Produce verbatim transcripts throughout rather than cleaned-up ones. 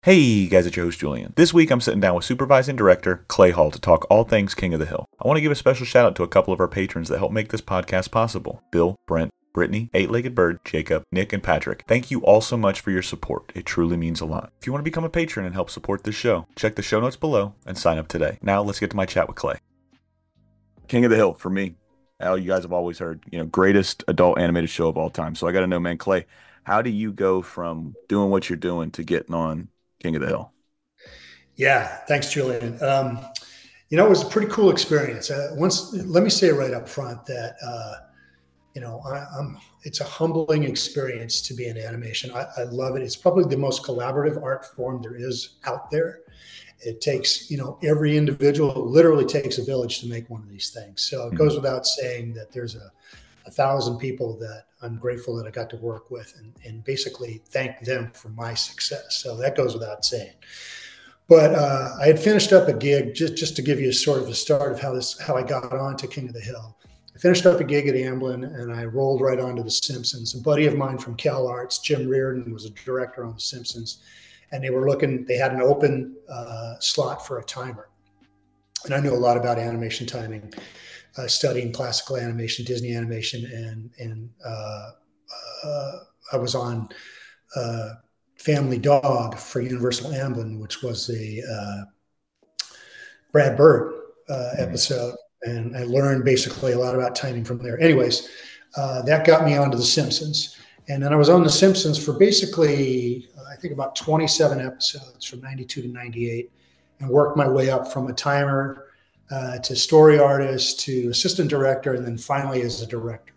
Hey guys, it's your host Julian. This week I'm sitting down with supervising director Clay Hall to talk all things King of the Hill. I want to give a special shout out to a couple of our patrons that help make this podcast possible. Bill, Brent, Brittany, Eight-Legged Bird, Jacob, Nick, and Patrick. Thank you all so much for your support. It truly means a lot. If you want to become a patron and help support this show, check the show notes below and sign up today. Now let's get to my chat with Clay. King of the Hill, for me, Al, you guys have always heard, you know, greatest adult animated show of all time. So I got to know, man, Clay, how do you go from doing what you're doing to getting on King of the Hill? Yeah, thanks, Julian. Um, you know, it was a pretty cool experience. Uh, once, let me say right up front that uh, you know, I, I'm. It's a humbling experience to be in animation. I, I love it. It's probably the most collaborative art form there is out there. It takes, you know, every individual. It literally takes a village to make one of these things. So it Mm-hmm. goes without saying that there's a, a thousand people that I'm grateful that I got to work with, and, and basically thank them for my success. So that goes without saying. But uh, I had finished up a gig, just, just to give you a sort of a start of how this how I got on to King of the Hill. I finished up a gig at Amblin and I rolled right onto The Simpsons. A buddy of mine from Cal Arts, Jim Reardon, was a director on The Simpsons, and they were looking. They had an open uh, slot for a timer, and I knew a lot about animation timing, uh, studying classical animation, Disney animation, and and uh, uh, I was on. Uh, Family Dog for Universal Amblin, which was a uh, Brad Bird uh, episode. And I learned basically a lot about timing from there. Anyways, uh, that got me onto The Simpsons. And then I was on The Simpsons for basically, I think about twenty-seven episodes from ninety-two to ninety-eight, and worked my way up from a timer uh, to story artist to assistant director, and then finally as a director.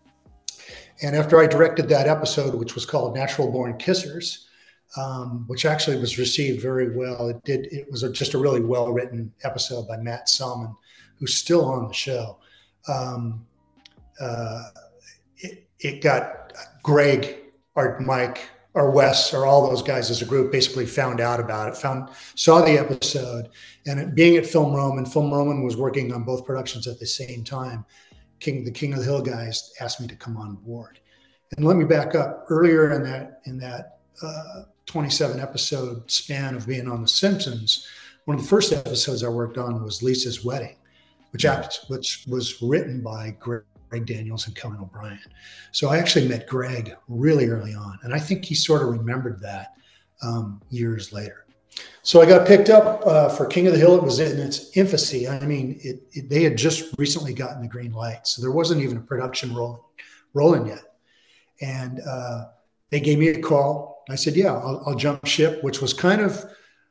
And after I directed that episode, which was called Natural Born Kissers, Um, which actually was received very well. It did. It was a, just a really well-written episode by Matt Selman, who's still on the show. Um, uh, it, it got Greg, or Mike, or Wes, or all those guys as a group basically found out about it, found saw the episode, and it, being at Film Roman, Film Roman was working on both productions at the same time. King, the King of the Hill guys asked me to come on board. And let me back up. Earlier in that in that. Uh, twenty-seven episode span of being on The Simpsons, one of the first episodes I worked on was Lisa's Wedding, which, which was written by Greg Daniels and Conan O'Brien. So I actually met Greg really early on, and I think he sort of remembered that um, years later. So I got picked up uh, for King of the Hill. It was in its infancy. I mean, it, it, they had just recently gotten the green light, so there wasn't even a production rolling, rolling yet. And uh, they gave me a call. I said, yeah, I'll, I'll jump ship, which was kind of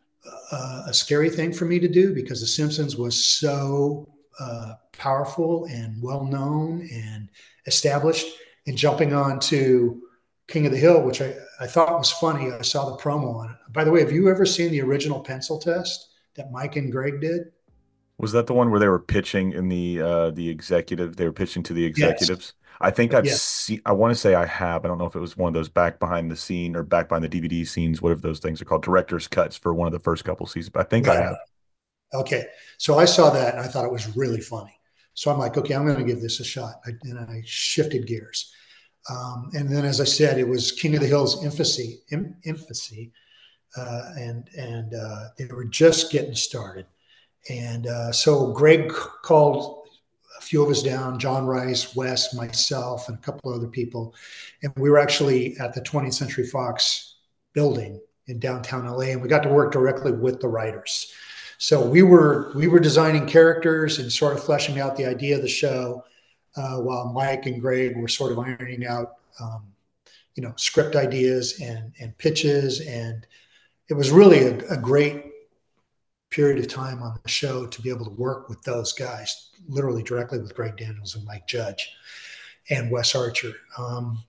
uh, a scary thing for me to do because The Simpsons was so uh, powerful and well-known and established. And jumping on to King of the Hill, which I, I thought was funny. I saw the promo on it. By the way, have you ever seen the original pencil test that Mike and Greg did? Was that the one where they were pitching in the uh, the executive? They were pitching to the executives. Yes. I think I've Yes. seen. I want to say I have. I don't know if it was one of those back behind the scene or back behind the D V D scenes, whatever those things are called, director's cuts for one of the first couple seasons. But I think I Right. have. Okay. So I saw that and I thought it was really funny. So I'm like, okay, I'm going to give this a shot. I, and I shifted gears. Um, and then, as I said, it was King of the Hill's infancy, infancy, uh, and and uh, they were just getting started. And uh, so Greg called a few of us down, John Rice, Wes, myself, and a couple other people. And we were actually at the twentieth Century Fox building in downtown L A, and we got to work directly with the writers. So we were we were designing characters and sort of fleshing out the idea of the show, uh, while Mike and Greg were sort of ironing out, um, you know, script ideas and and pitches. And it was really a, a great period of time on the show to be able to work with those guys, literally directly with Greg Daniels and Mike Judge and Wes Archer. Um,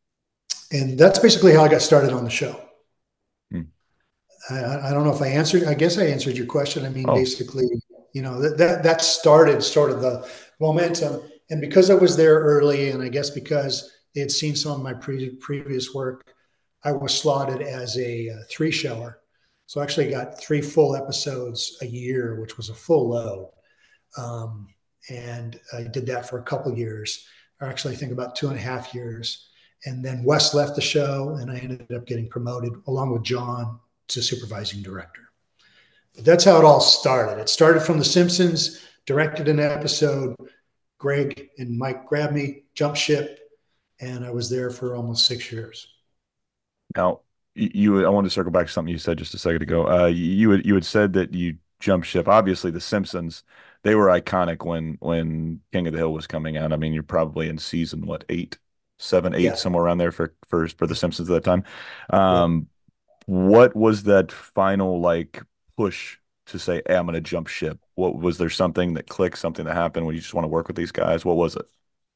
and that's basically how I got started on the show. Hmm. I, I don't know if I answered, I guess I answered your question. I mean, Oh. basically, you know, that, that, that started sort of the momentum. And because I was there early, and I guess because they had seen some of my pre- previous work, I was slotted as a, a three shower. So I actually got three full episodes a year, which was a full load. Um, and I did that for a couple of years, or actually I think about two and a half years. And then Wes left the show and I ended up getting promoted along with John to supervising director. But that's how it all started. It started from The Simpsons, directed an episode. Greg and Mike grabbed me, jumped ship, and I was there for almost six years. Now, you, I wanted to circle back to something you said just a second ago. Uh, you had you had said that you jumped ship. Obviously, The Simpsons, they were iconic when when King of the Hill was coming out. I mean, you're probably in season what eight, seven, eight, Yeah. somewhere around there for for for The Simpsons at that time. Yeah. Um, what was that final like push to say, hey, I'm going to jump ship? What was there something that clicked, something that happened when you just want to work with these guys? What was it?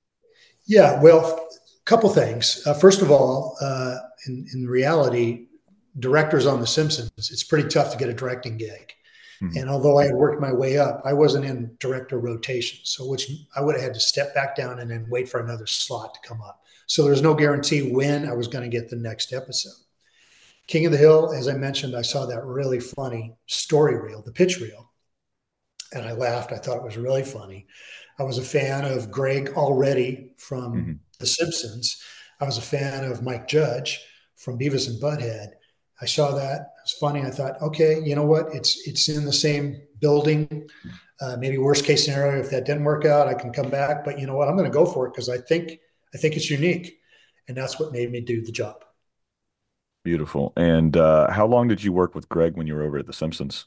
Yeah, well, a couple things. Uh, first of all, uh, in, in reality, directors on The Simpsons, it's pretty tough to get a directing gig. Mm-hmm. And although I had worked my way up, I wasn't in director rotation. So which I would have had to step back down and then wait for another slot to come up. So there's no guarantee when I was going to get the next episode. King of the Hill, as I mentioned, I saw that really funny story reel, the pitch reel. And I laughed. I thought it was really funny. I was a fan of Greg already from mm-hmm. The Simpsons. I was a fan of Mike Judge from Beavis and Butthead. I saw that. It was funny. I thought, okay, you know what? It's it's in the same building. Uh, maybe worst case scenario, if that didn't work out, I can come back. But you know what? I'm going to go for it because I think I think it's unique, and that's what made me do the job. Beautiful. And uh, how long did you work with Greg when you were over at The Simpsons?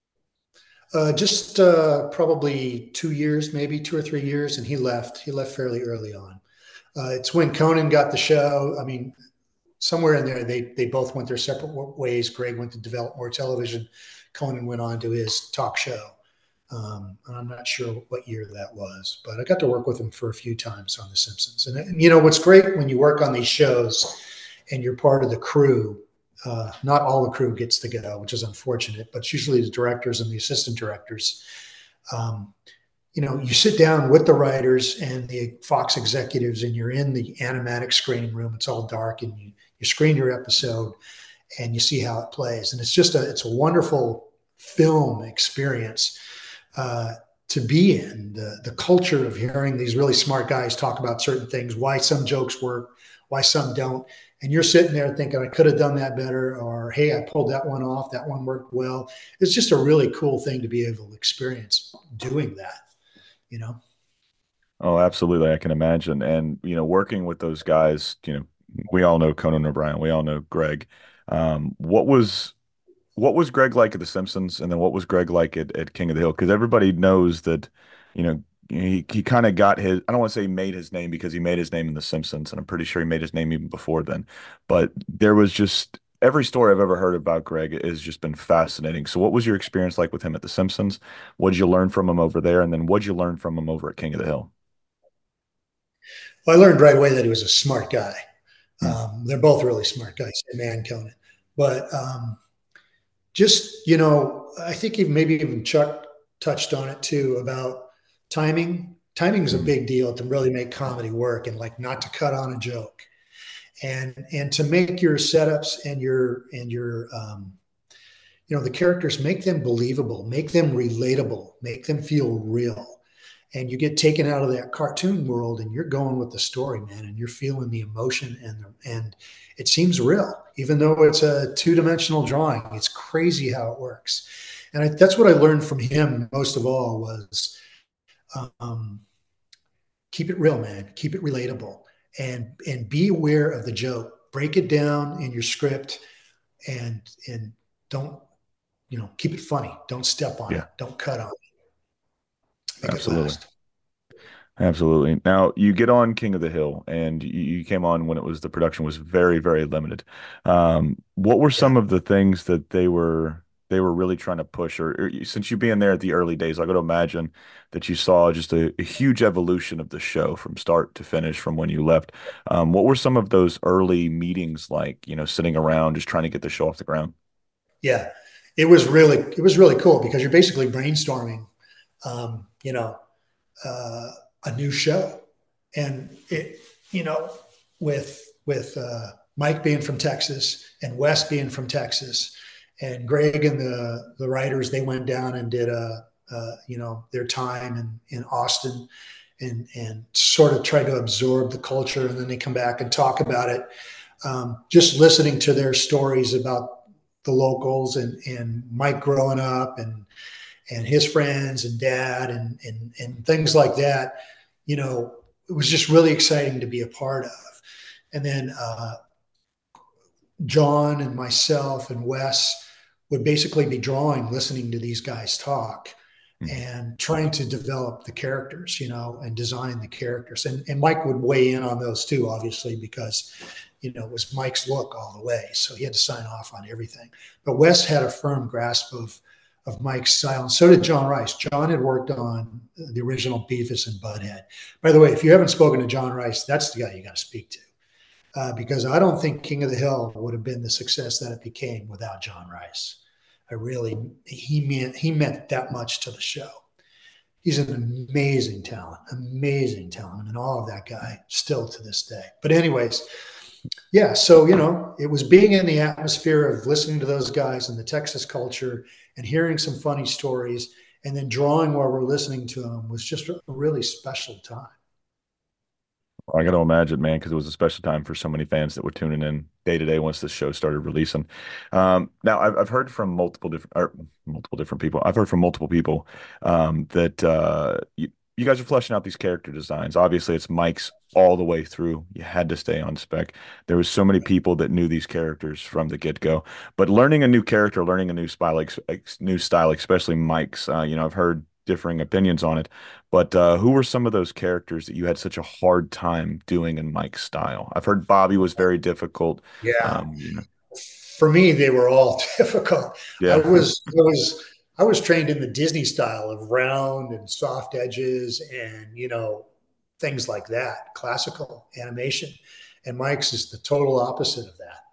Uh, just uh, probably two years, maybe two or three years, and he left. He left fairly early on. Uh, it's when Conan got the show. I mean, somewhere in there, they they both went their separate ways. Greg went to develop more television. Conan went on to his talk show. Um, and I'm not sure what year that was, but I got to work with him for a few times on The Simpsons. And, and you know, what's great when you work on these shows and you're part of the crew, uh, not all the crew gets to go, which is unfortunate, but it's usually the directors and the assistant directors. Um, you know, you sit down with the writers and the Fox executives and you're in the animatic screening room. It's all dark and you, you screen your episode and you see how it plays. And it's just a, it's a wonderful film experience uh, to be in. The, the culture of hearing these really smart guys talk about certain things, why some jokes work, why some don't. And you're sitting there thinking, I could have done that better, or, hey, I pulled that one off. That one worked well. It's just a really cool thing to be able to experience doing that, you know? Oh, absolutely. I can imagine. And, you know, working with those guys, you know, we all know Conan O'Brien. We all know Greg. Um, what was what was Greg like at The Simpsons? And then what was Greg like at, at King of the Hill? Because everybody knows that, you know, he he kind of got his, I don't want to say he made his name because he made his name in The Simpsons, and I'm pretty sure he made his name even before then. But there was just, every story I've ever heard about Greg has just been fascinating. So what was your experience like with him at The Simpsons? What did you learn from him over there? And then what did you learn from him over at King of the Hill? Well, I learned right away that he was a smart guy. Hmm. Um, they're both really smart guys, him and Conan. But um, just, you know, I think maybe even Chuck touched on it too about timing. Timing is a big deal to really make comedy work, and like not to cut on a joke, and and to make your setups and your and your um, you know, the characters, make them believable, make them relatable, make them feel real. And you get taken out of that cartoon world and you're going with the story, man, and you're feeling the emotion, and and it seems real, even though it's a two-dimensional drawing. It's crazy how it works. And I, that's what I learned from him most of all was um, keep it real, man, keep it relatable, and and be aware of the joke. Break it down in your script, and and don't, you know, keep it funny. Don't step on Yeah. it. Don't cut on it. Make Absolutely. it last. Absolutely. Now you get on King of the Hill, and you, you came on when it was, the production was very, very limited. Um, what were some Yeah. of the things that they were they were really trying to push, or, or since you being there at the early days, I got to imagine that you saw just a, a huge evolution of the show from start to finish from when you left. Um, what were some of those early meetings like, you know, sitting around just trying to get the show off the ground? Yeah, it was really, it was really cool because you're basically brainstorming, um, you know, uh, a new show. And it, you know, with, with, uh, Mike being from Texas and Wes being from Texas, and Greg and the, the writers, they went down and did a, uh, you know, their time in, in Austin, and, and sort of tried to absorb the culture. And then they come back and talk about it. Um, just listening to their stories about the locals and, and Mike growing up and, and his friends and dad and, and, and things like that, you know, it was just really exciting to be a part of. And then uh, John and myself and Wes would basically be drawing, listening to these guys talk and trying to develop the characters, you know, and design the characters. And, and Mike would weigh in on those too, obviously, because, you know, it was Mike's look all the way. So he had to sign off on everything. But Wes had a firm grasp of, of Mike's style. And so did John Rice. John had worked on the original Beavis and Butthead. By the way, if you haven't spoken to John Rice, that's the guy you got to speak to. Uh, because I don't think King of the Hill would have been the success that it became without John Rice. I really, he meant, he meant that much to the show. He's an amazing talent, amazing talent, and all of that guy still to this day. But anyways, yeah, so, you know, it was being in the atmosphere of listening to those guys and the Texas culture and hearing some funny stories and then drawing while we're listening to them was just a really special time. I got to imagine, man, because it was a special time for so many fans that were tuning in day to day once the show started releasing. Um, now, I've, I've heard from multiple different, or multiple different people. I've heard from multiple people um, that uh, you, you guys are fleshing out these character designs. Obviously, it's Mike's all the way through. You had to stay on spec. There was so many people that knew these characters from the get go. But learning a new character, learning a new style, new style, especially Mike's. Uh, you know, I've heard differing opinions on it, but uh, who were some of those characters that you had such a hard time doing in Mike's style? I've heard Bobby was very difficult. Yeah. Um, you know. For me, they were all difficult. Yeah. I was, I was, I was trained in the Disney style of round and soft edges and, you know, things like that, classical animation. And Mike's is the total opposite of that.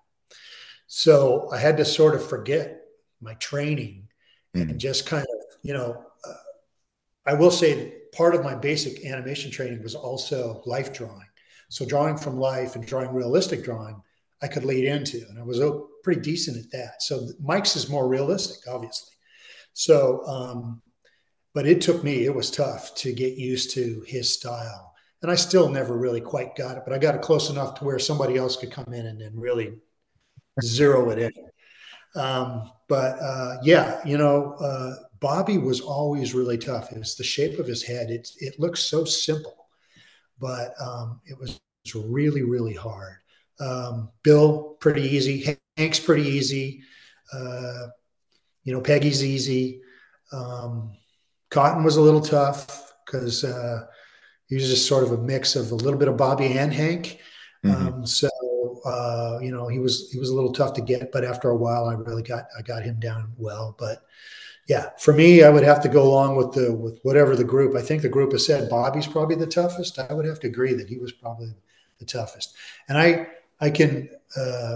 So I had to sort of forget my training mm. and just kind of, you know, uh, I will say part of my basic animation training was also life drawing. So drawing from life and drawing realistic drawing, I could lead into, and I was pretty decent at that. So Mike's is more realistic, obviously. So, um, but it took me, it was tough to get used to his style. And I still never really quite got it, but I got it close enough to where somebody else could come in and then really zero it in. Um, but uh, yeah, you know, uh, Bobby was always really tough. It was the shape of his head. It, it looks so simple, but um, it was really, really hard. Um, Bill, pretty easy. Hank's pretty easy. Uh, you know, Peggy's easy. Um, Cotton was a little tough because uh, he was just sort of a mix of a little bit of Bobby and Hank. Mm-hmm. Um, so, uh, you know, he was he was a little tough to get, but after a while, I really got I got him down well. But yeah, for me, I would have to go along with the with whatever the group. I think the group has said Bobby's probably the toughest. I would have to agree that he was probably the toughest. And I I can uh,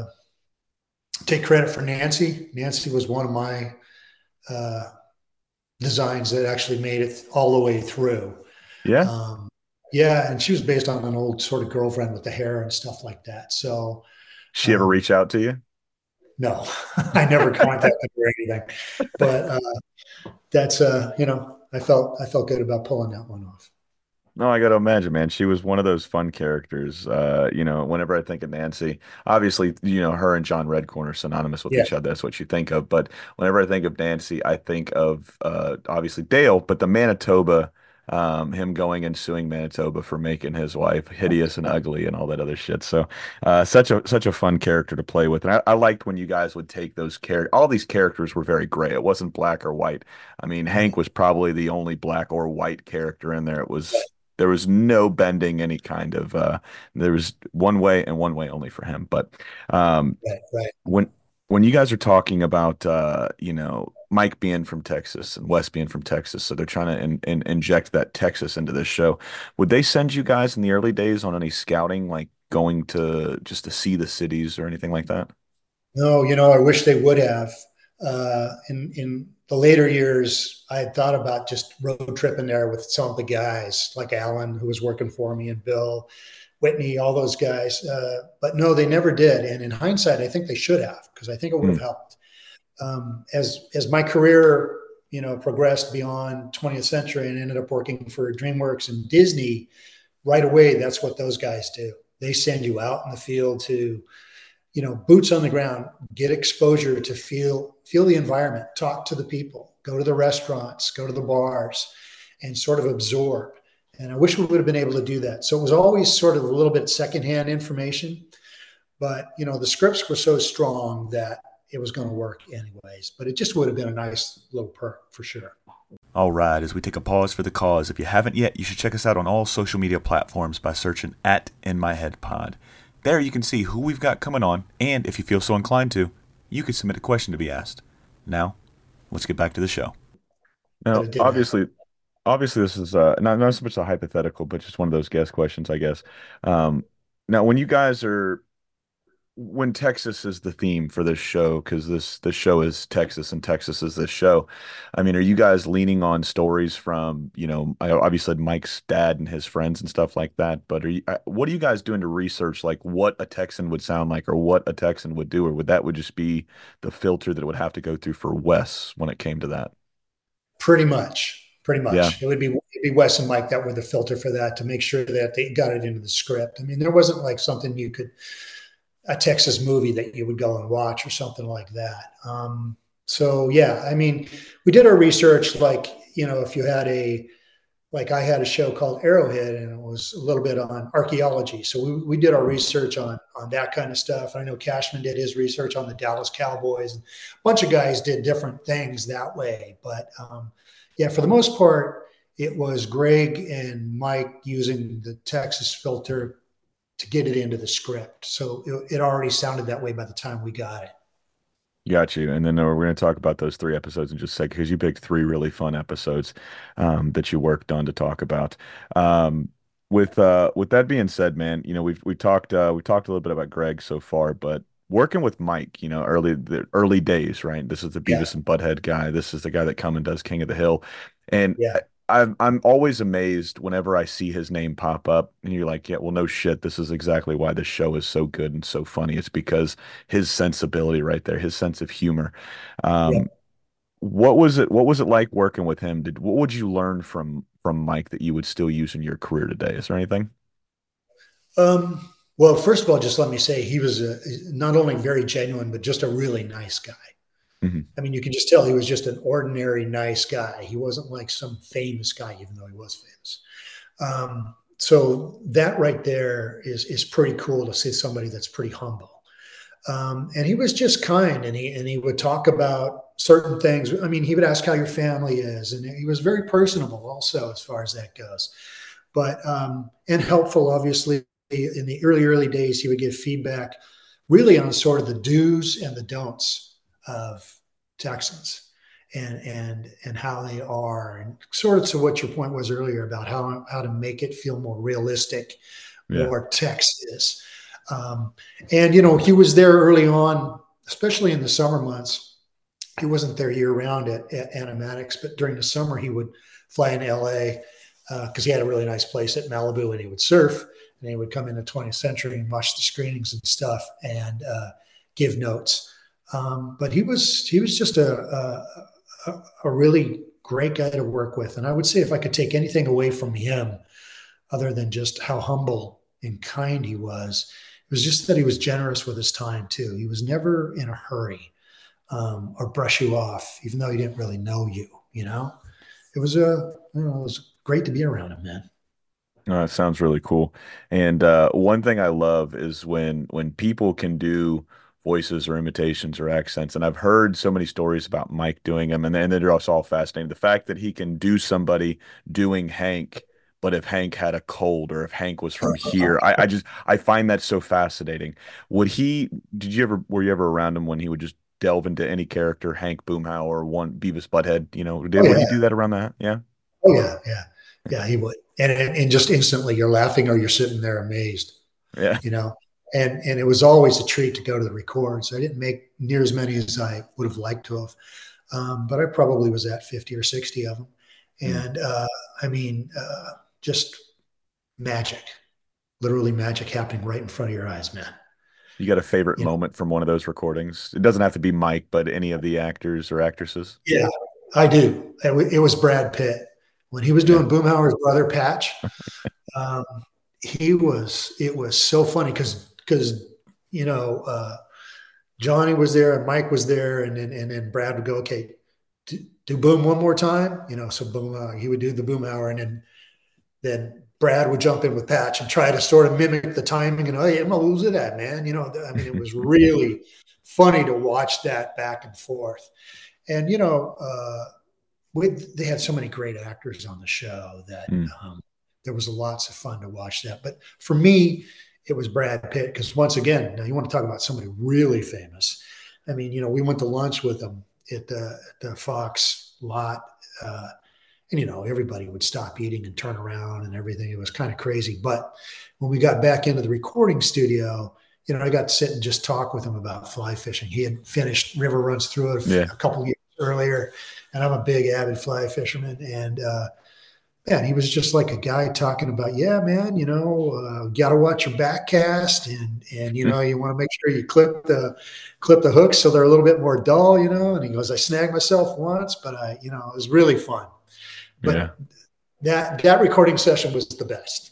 take credit for Nancy. Nancy was one of my uh, designs that actually made it all the way through. Yeah. Um, yeah, and she was based on an old sort of girlfriend with the hair and stuff like that. So, she ever um, reach out to you? No, I never contacted her or anything. But uh, that's uh, you know, I felt I felt good about pulling that one off. No, I got to imagine, man. She was one of those fun characters. Uh, you know, whenever I think of Nancy, obviously, you know, her and John Redcorn are synonymous with yeah. each other. That's what you think of. But whenever I think of Nancy, I think of uh, obviously Dale, but the Manitoba, um, him going and suing Manitoba for making his wife hideous and ugly and all that other shit. So, uh, such a such a fun character to play with. And I, I liked when you guys would take those characters. All these characters were very gray. It wasn't black or white. I mean, Hank was probably the only black or white character in there. It was. There was no bending any kind of uh there was one way and one way only for him. But um right, right. when when you guys are talking about uh you know Mike being from Texas and Wes being from Texas, so they're trying to in, in, inject that Texas into this show, would they send you guys in the early days on any scouting, like going to just to see the cities or anything like that? No, you know, I wish they would have. Uh in in the later years, I had thought about just road tripping there with some of the guys like Alan, who was working for me, and Bill, Whitney, all those guys. Uh, but no, they never did. And in hindsight, I think they should have, because I think it would have mm. helped. Um, as as my career, you know, progressed beyond twentieth century and ended up working for DreamWorks and Disney, right away, that's what those guys do. They send you out in the field to, you know, boots on the ground, get exposure to feel feel the environment, talk to the people, go to the restaurants, go to the bars, and sort of absorb. And I wish we would have been able to do that. So it was always sort of a little bit secondhand information, but you know, the scripts were so strong that it was going to work anyways. But it just would have been a nice little perk for sure. All right, as we take a pause for the cause, if you haven't yet, you should check us out on all social media platforms by searching at In My Head Pod. There you can see who we've got coming on, and if you feel so inclined to, you could submit a question to be asked. Now, let's get back to the show. Now, obviously, happen. obviously, this is uh, not not so much a hypothetical, but just one of those guess questions, I guess. Um, now, when you guys are when Texas is the theme for this show, because this this show is Texas and Texas is this show. I mean, are you guys leaning on stories from, you know, I obviously said Mike's dad and his friends and stuff like that, but are you, uh, what are you guys doing to research like what a Texan would sound like or what a Texan would do, or would that would just be the filter that it would have to go through for Wes when it came to that? Pretty much. Pretty much. Yeah. It would be it'd be Wes and Mike that were the filter for that to make sure that they got it into the script. I mean, there wasn't like something you could a Texas movie that you would go and watch or something like that. Um, so yeah, I mean, we did our research. Like, you know, if you had a, like I had a show called Arrowhead, and it was a little bit on archaeology. So we, we did our research on on that kind of stuff. I know Cashman did his research on the Dallas Cowboys, and a bunch of guys did different things that way. But um, yeah, for the most part, it was Greg and Mike using the Texas filter to get it into the script. So it, it already sounded that way by the time we got it. Got you. And then uh, we're going to talk about those three episodes in just a second, because you picked three really fun episodes um, that you worked on to talk about. Um, with uh, with that being said, man, you know, we've we talked uh, we talked a little bit about Greg so far, but working with Mike, you know, early the early days, right? This is the Beavis yeah. and Butthead guy. This is the guy that come and does King of the Hill, and yeah. I'm I'm always amazed whenever I see his name pop up, and you're like, yeah, well, no shit. This is exactly why this show is so good and so funny. It's because his sensibility right there, his sense of humor. Um, yeah. What was it? What was it like working with him? Did what would you learn from from Mike that you would still use in your career today? Is there anything? Um, well, first of all, just let me say he was a, not only very genuine, but just a really nice guy. Mm-hmm. I mean, you can just tell he was just an ordinary, nice guy. He wasn't like some famous guy, even though he was famous. Um, so that right there is is pretty cool to see somebody that's pretty humble. Um, and he was just kind, and he and he would talk about certain things. I mean, he would ask how your family is, and he was very personable also as far as that goes. But um, and helpful, obviously. In the early early days, he would give feedback, really on sort of the do's and the don'ts of Texans and and and how they are, and sort of to what your point was earlier about how how to make it feel more realistic, yeah. more Texas. Um, and you know, he was there early on, especially in the summer months. He wasn't there year round at, at Animatics, but during the summer he would fly in L A because uh, he had a really nice place at Malibu, and he would surf. And he would come into twentieth century and watch the screenings and stuff and uh, give notes. Um, but he was he was just a, a a really great guy to work with. And I would say if I could take anything away from him, other than just how humble and kind he was, it was just that he was generous with his time too. He was never in a hurry um, or brush you off, even though he didn't really know you. You know, it was a you know, it was great to be around him, man. Oh, that sounds really cool. And uh, one thing I love is when when people can do voices or imitations or accents. And I've heard so many stories about Mike doing them, and, and they're also all fascinating. The fact that he can do somebody doing Hank, but if Hank had a cold or if Hank was from here, I, I just I find that so fascinating. Would he? Did you ever? Were you ever around him when he would just delve into any character, Hank Boomhauer or one Beavis Butthead? You know, did, oh, yeah. would he do that around that? Yeah. Oh yeah, yeah. Yeah, he would. And, and just instantly you're laughing or you're sitting there amazed. Yeah. You know, and, and it was always a treat to go to the records. I didn't make near as many as I would have liked to have. Um, but I probably was at fifty or sixty of them. And mm. uh, I mean, uh, just magic, literally magic happening right in front of your eyes, man. You got a favorite you moment know? from one of those recordings? It doesn't have to be Mike, but any of the actors or actresses? Yeah, I do. It was Brad Pitt. When he was doing yeah. Boomhauer's brother Patch, um, he was, it was so funny because, because, you know, uh, Johnny was there and Mike was there, and then and then Brad would go, okay, do, do boom one more time, you know. So boom, uh, he would do the boom hour, and then then Brad would jump in with Patch and try to sort of mimic the timing. And oh, yeah, I'm gonna lose it at man, you know. I mean, it was really funny to watch that back and forth. And you know, uh, with they had so many great actors on the show that Mm, um, there was lots of fun to watch that. But for me, it was Brad Pitt because once again, now you want to talk about somebody really famous. I mean, you know, we went to lunch with him at the, at the Fox lot. Uh, and you know everybody would stop eating and turn around and everything. It was kind of crazy. But when we got back into the recording studio, you know, I got to sit and just talk with him about fly fishing. He had finished River Runs Through It yeah. a couple years earlier, and I'm a big avid fly fisherman. And uh, man, he was just like a guy talking about, yeah, man, you know, uh, got to watch your back cast, and and you know, you want to make sure you clip the clip the hooks so they're a little bit more dull, you know. And he goes, I snagged myself once, but I, you know, it was really fun. Yeah. But that that recording session was the best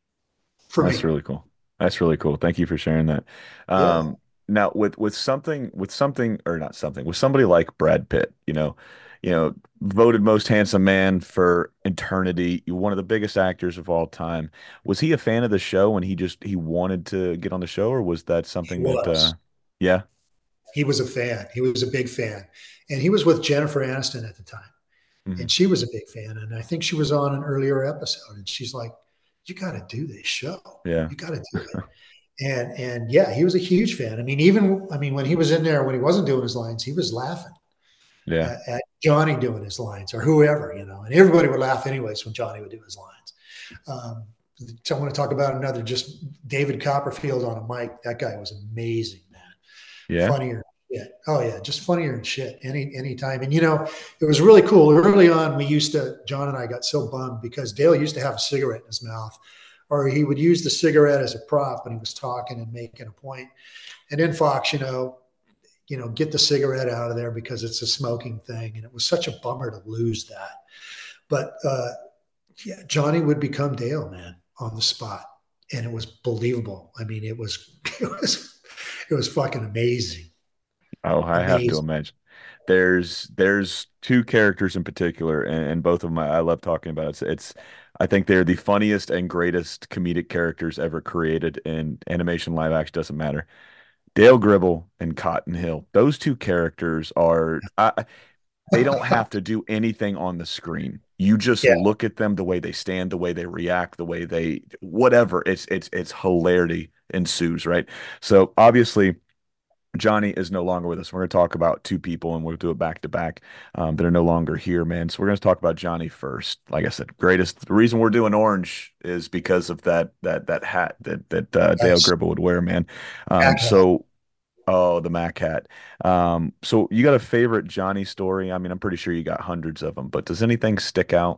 for That's me. really cool. That's really cool. Thank you for sharing that. Yeah, Um, now with with something with something or not something with somebody like Brad Pitt, you know, you know, voted most handsome man for eternity, one of the biggest actors of all time. Was he a fan of the show and he just he wanted to get on the show, or was that he something that uh was. yeah. He was a fan. He was a big fan, and he was with Jennifer Aniston at the time, Hmm. and she was a big fan. And I think she was on an earlier episode, and she's like, "You got to do this show. Yeah. You got to do it." And and yeah, he was a huge fan. I mean, even I mean, when he was in there, when he wasn't doing his lines, he was laughing Yeah. at, at Johnny doing his lines or whoever, you know, and everybody would laugh anyways when Johnny would do his lines. Um, so I want to talk about another, just David Copperfield on a mic. That guy was amazing, man. Yeah. Funnier than shit. Oh yeah, just funnier than shit. Any any time. And you know, it was really cool. Early on, we used to. John and I got so bummed because Dale used to have a cigarette in his mouth, or he would use the cigarette as a prop when he was talking and making a point. And then Fox, you know, you know, get the cigarette out of there because it's a smoking thing. And it was such a bummer to lose that. But uh, yeah, Johnny would become Dale, man, on the spot, and it was believable. I mean, it was it was it was fucking amazing, Oh, I have to amazing. imagine. There's there's two characters in particular, and, and both of them I, I love talking about. It's it's I think they're the funniest and greatest comedic characters ever created in animation, live action, doesn't matter. Dale Gribble and Cotton Hill. Those two characters are I, they don't have to do anything on the screen. You just Yeah, look at them, the way they stand, the way they react, the way they whatever. It's it's it's hilarity ensues, right? So obviously Johnny is no longer with us. We're going to talk about two people, and we'll do it back to back um, that are no longer here, man. So we're going to talk about Johnny first. Like I said, greatest. The reason we're doing orange is because of that that that hat that that uh, Dale that's Gribble would wear, man. Um, backhand. so oh, the Mac hat. Um, so you got a favorite Johnny story? I mean, I'm pretty sure you got hundreds of them, but does anything stick out?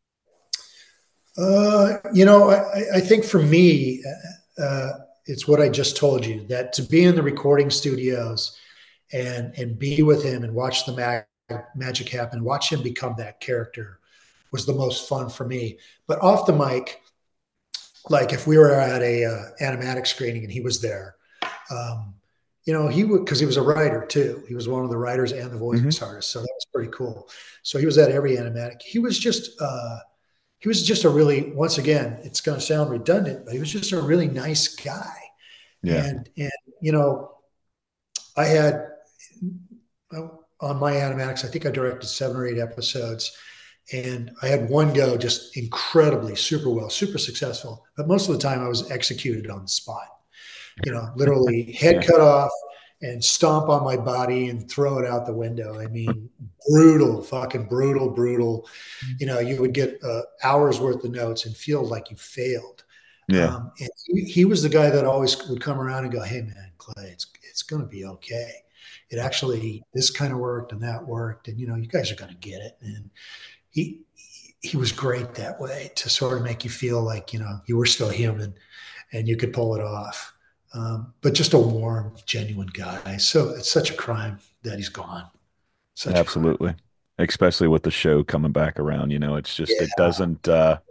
Uh, you know, I, I think for me, uh, it's what I just told you, that to be in the recording studios and and be with him and watch the mag- magic happen, watch him become that character was the most fun for me. But off the mic, like if we were at a uh, animatic screening and he was there, um, you know, he would, because he was a writer too. He was one of the writers and the voice Hmm. artist, so that was pretty cool. So he was at every animatic. He was just uh, he was just a really, once again, it's going to sound redundant, but he was just a really nice guy. Yeah. And and you know, I had on my animatics, I think I directed seven or eight episodes, and I had one go just incredibly super well, super successful. But most of the time, I was executed on the spot. You know, literally head Yeah. cut off and stomp on my body and throw it out the window. I mean, brutal, fucking brutal, brutal. You know, you would get uh, hours worth of notes and feel like you failed. Yeah. Um, and he, he was the guy that always would come around and go, "Hey, man, Clay, it's it's going to be okay. It actually this kind of worked and that worked, and you know, you guys are going to get it." And he he was great that way to sort of make you feel like you know you were still human and you could pull it off. Um, but just a warm, genuine guy. So it's such a crime that he's gone. Such a crime. Absolutely. Especially with the show coming back around, you know, it's just it Yeah, doesn't uh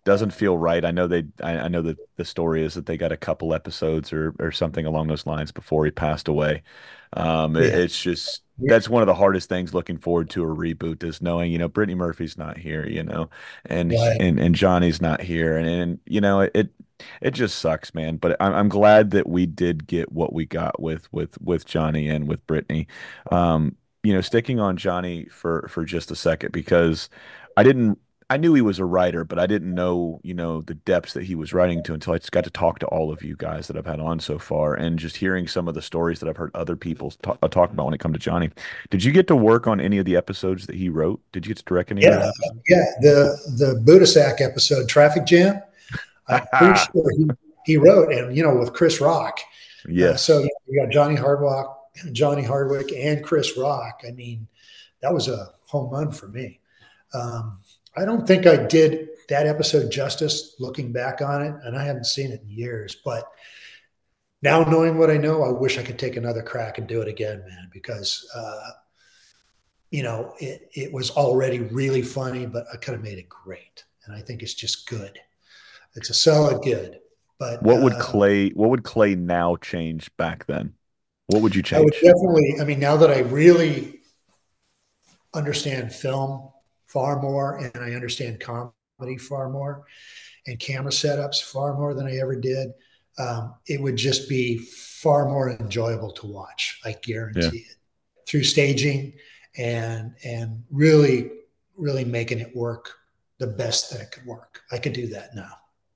doesn't feel right. I know they I, I know that the story is that they got a couple episodes or or something along those lines before he passed away. Um, it- Yeah. it's just that's one of the hardest things looking forward to a reboot is knowing, you know, Brittany Murphy's not here, you know, and he- Right. and and Johnny's not here, and and you know it it just sucks, man. But I'm I'm glad that we did get what we got with with with Johnny and with Brittany. Um, you know, sticking on Johnny for for just a second because I didn't I knew he was a writer, but I didn't know, you know, the depths that he was writing to until I just got to talk to all of you guys that I've had on so far and just hearing some of the stories that I've heard other people talk, uh, talk about when it comes to Johnny. Did you get to work on any of the episodes that he wrote? Did you get to direct any of those Yeah. episodes? Yeah. The the Budasak episode, Traffic Jam. I'm pretty sure he, he wrote, and you know, with Chris Rock. Uh, so Yes. you got Johnny Hardwick, Johnny Hardwick, and Chris Rock. I mean, that was a home run for me. Um, I don't think I did that episode justice looking back on it, and I haven't seen it in years. But now knowing what I know, I wish I could take another crack and do it again, man, because uh, you know it it was already really funny, but I could have made it great, and I think it's just good. It's a solid good. But What would uh, Clay what would Clay now change back then? What would you I would change? definitely. I mean, now that I really understand film far more, and I understand comedy far more, and camera setups far more than I ever did, um, it would just be far more enjoyable to watch. I Yeah. guarantee it. Through staging and and really really making it work the best that it could work. I could do that now.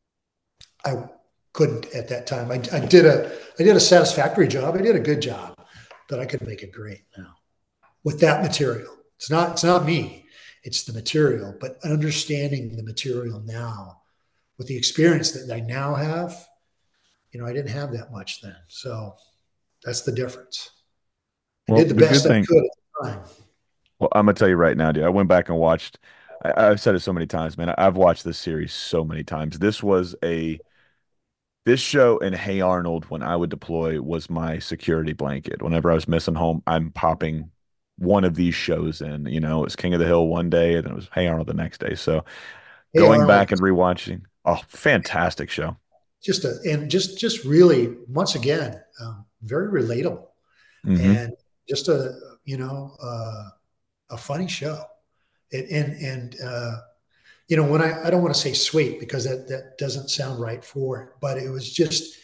I couldn't at that time. I, I did a I did a satisfactory job. I did a good job, but I could make it great now with that material. It's not it's not me. It's the material, but understanding the material now with the experience that I now have, you know, I didn't have that much then. So that's the difference. I Well, did the the good best I thing, could at the time. well, I'm gonna tell you right now, dude. I went back and watched. I, I've said it so many times, man. I've watched this series so many times. This was a this show and Hey Arnold, when I would deploy, was my security blanket. Whenever I was missing home, I'm popping one of these shows in. You know, it was King of the Hill one day, and then it was Hey Arnold the next day. So Hey going Arnold, back and rewatching, oh, fantastic show. just a and just just really once again, um, very relatable Hmm. and just a you know uh, a funny show. It, and and uh, you know when I I don't want to say sweet because that that doesn't sound right for it, but it was just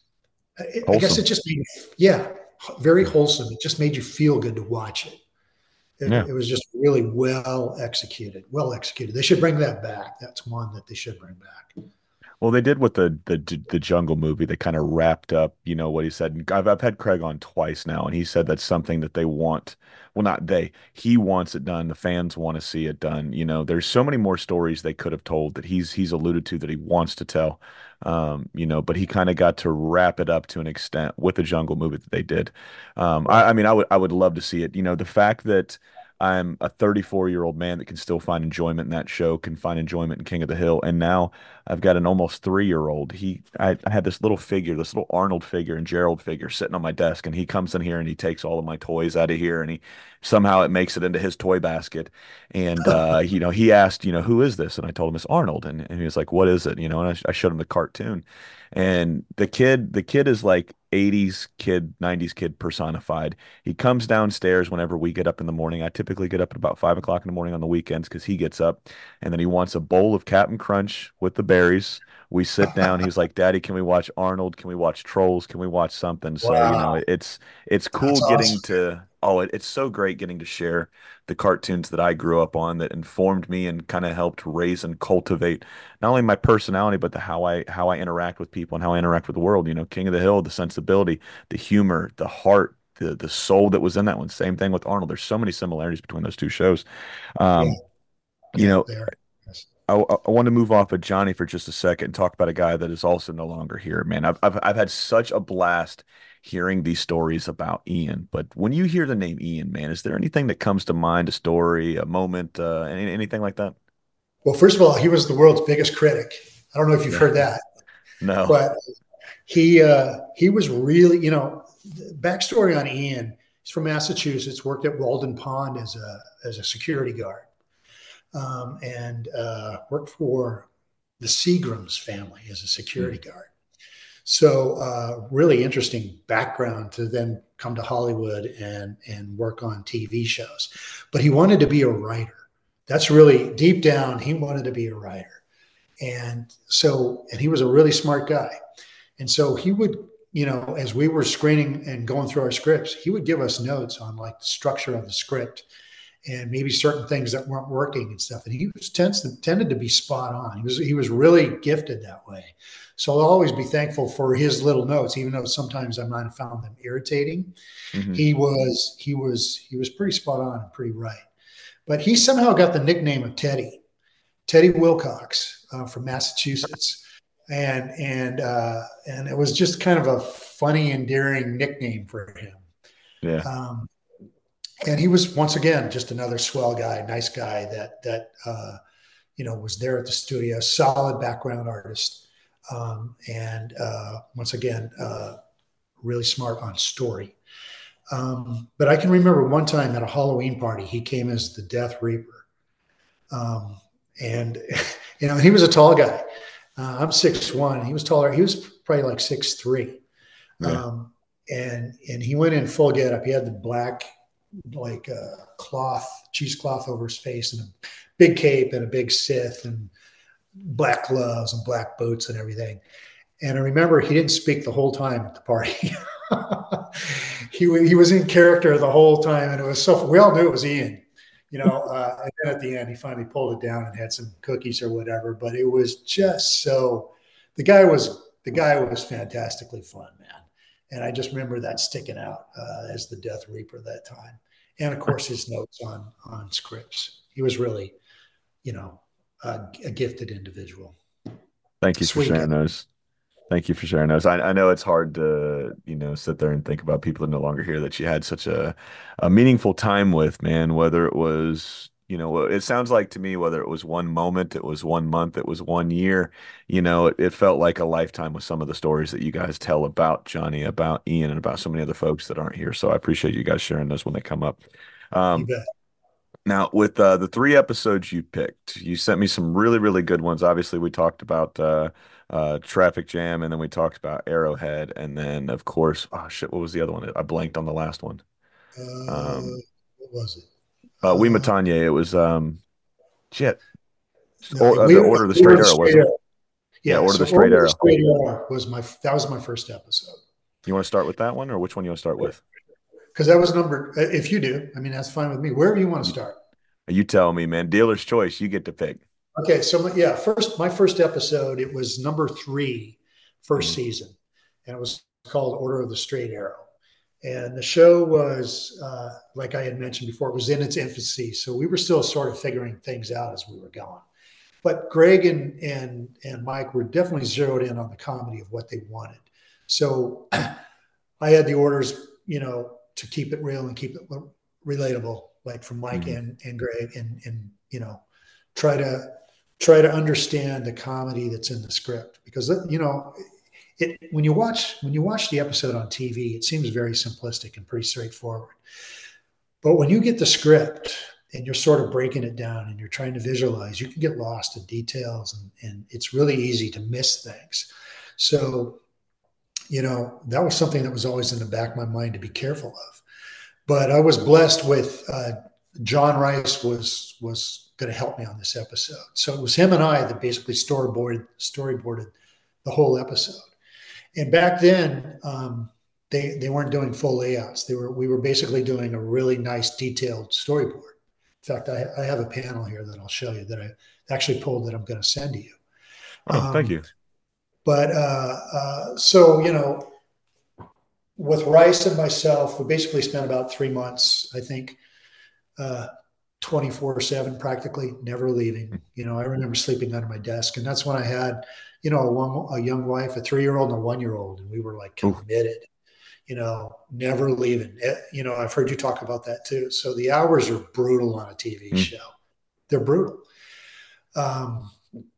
I, I guess it Wholesome. just made yeah very wholesome. It just made you feel good to watch it. Yeah. It, it was just really well executed, well executed. They should bring that back. That's one that they should bring back. Well, they did with the the the Jungle movie. They kind of wrapped up, you know, what he said. And I've I've had Craig on twice now, and he said that's something that they want. Well, not they. He wants it done. The fans want to see it done. You know, there's so many more stories they could have told that he's he's alluded to that he wants to tell. Um, you know, but he kind of got to wrap it up to an extent with the Jungle movie that they did. Um, I, Right. I mean, I would I would love to see it. You know, the fact that I'm a thirty-four year old man that can still find enjoyment in that show, can find enjoyment in King of the Hill, and now I've got an almost three year old. He, I, I had this little figure, this little Arnold figure and Gerald figure sitting on my desk, and he comes in here and he takes all of my toys out of here, and he somehow it makes it into his toy basket. And uh, you know, he asked, you know, who is this? And I told him it's Arnold, and, and he was like, what is it? You know, and I, I showed him the cartoon, and the kid, the kid is like eighties kid, nineties kid personified. He comes downstairs whenever we get up in the morning. I typically get up at about five o'clock in the morning on the weekends because he gets up, and then he wants a bowl of Captain Crunch with the berries. We sit down. He's like, "Daddy, can we watch Arnold? Can we watch Trolls? Can we watch something?" So, you know, Wow, it's it's cool that's getting awesome. to oh, it, it's so great getting to share the cartoons that I grew up on that informed me and kind of helped raise and cultivate not only my personality but the how I how I interact with people and how I interact with the world. You know, King of the Hill, the sensibility, the humor, the heart, the the soul that was in that one. Same thing with Arnold. There's so many similarities between those two shows. Yeah, Um, you yeah, know, there. Yes. I, I want to move off of Johnny for just a second and talk about a guy that is also no longer here, man. I've, I've I've had such a blast hearing these stories about Ian. But when you hear the name Ian, man, is there anything that comes to mind, a story, a moment, uh, any, anything like that? Well, first of all, he was the world's biggest critic. I don't know if you've Yeah. heard that, No. but he uh, he was really, you know, backstory on Ian. He's from Massachusetts. Worked at Walden Pond as a as a security guard, um, and uh, worked for the Seagrams family as a security mm. guard. So uh, really interesting background to then come to Hollywood and, and work on T V shows. But he wanted to be a writer. That's really deep down, he wanted to be a writer. And so, and he was a really smart guy. And so he would, you know, as we were screening and going through our scripts, he would give us notes on like the structure of the script and maybe certain things that weren't working and stuff. And he was tends to, tended to be spot on. He was, he was really gifted that way. So I'll always be thankful for his little notes, even though sometimes I might have found them irritating. Mm-hmm. He was, he was, he was pretty spot on and pretty right. But he somehow got the nickname of Teddy, Teddy Wilcox uh, from Massachusetts. And, and, uh, and it was just kind of a funny, endearing nickname for him. Yeah. Um, and he was, once again, just another swell guy, nice guy that, that, uh, you know, was there at the studio, solid background artist. Um, and uh, once again, uh, really smart on story. Um, but I can remember one time at a Halloween party, he came as the Death Reaper. Um, and, you know, he was a tall guy. Uh, I'm six one. He was taller. He was probably like six three. Yeah. Um, and and he went in full getup. He had the black, like uh, cloth, cheesecloth over his face and a big cape and a big scythe and black gloves and black boots and everything. And I remember he didn't speak the whole time at the party. he, he was in character the whole time. And it was so, we all knew it was Ian. You know, uh, and then at the end, he finally pulled it down and had some cookies or whatever. But it was just so the guy was the guy was fantastically fun, man. And I just remember that sticking out uh, as the Death Reaper that time. And of course, his notes on on scripts. He was really, you know, a, a gifted individual. Thank you Sweet for sharing guy. those. Thank you for sharing those. I, I know it's hard to, you know, sit there and think about people that are no longer here that you had such a, a meaningful time with, man, whether it was, you know, it sounds like to me, whether it was one moment, it was one month, it was one year, you know, it, it felt like a lifetime with some of the stories that you guys tell about Johnny, about Ian, and about so many other folks that aren't here. So I appreciate you guys sharing those when they come up. Um, you bet. Now, with uh, the three episodes you picked, you sent me some really, really good ones. Obviously, we talked about uh, uh, Traffic Jam, and then we talked about Arrowhead, and then, of course, oh shit, what was the other one? I blanked on the last one. Uh, um, what was it? Uh, uh, Wee Tanya. It was um, shit. No, or, uh, we, the Order of the Straight Arrow, wasn't it? Yeah, yeah Order so of the Straight Order Arrow. Of the Straight Arrow was my that was my first episode. You want to start with that one, or which one you want to start with? Because that was number. If you do, I mean, that's fine with me. Wherever you want to start. You tell me, man. Dealer's choice. You get to pick. Okay, so yeah, first my first episode, it was number three, first mm-hmm. season, and it was called Order of the Straight Arrow. And the show was, uh, like I had mentioned before, it was in its infancy, so we were still sort of figuring things out as we were going. But Greg and and and Mike were definitely zeroed in on the comedy of what they wanted. So I had the orders, you know, to keep it real and keep it relatable, like from Mike mm-hmm. and, and Greg, and, and, you know, try to try to understand the comedy that's in the script, because, you know, it, when you watch, when you watch the episode on T V, it seems very simplistic and pretty straightforward. But when you get the script and you're sort of breaking it down and you're trying to visualize, you can get lost in details, and, and it's really easy to miss things. So, you know, that was something that was always in the back of my mind to be careful of. But I was blessed with uh, John Rice was was going to help me on this episode. So it was him and I that basically storyboarded storyboarded the whole episode. And back then, um, they they weren't doing full layouts. They were we were basically doing a really nice detailed storyboard. In fact, I, I have a panel here that I'll show you that I actually pulled that I'm going to send to you. Oh, um, thank you. But uh, uh, so you know. With Rice and myself, we basically spent about three months, I think, uh, twenty-four seven, practically never leaving. You know, I remember sleeping under my desk, and that's when I had, you know, a, one, a young wife, a three-year-old and a one-year-old, and we were like committed, Ooh. you know, never leaving. It, you know, I've heard you talk about that too. So the hours are brutal on a T V mm. show. They're brutal. Um,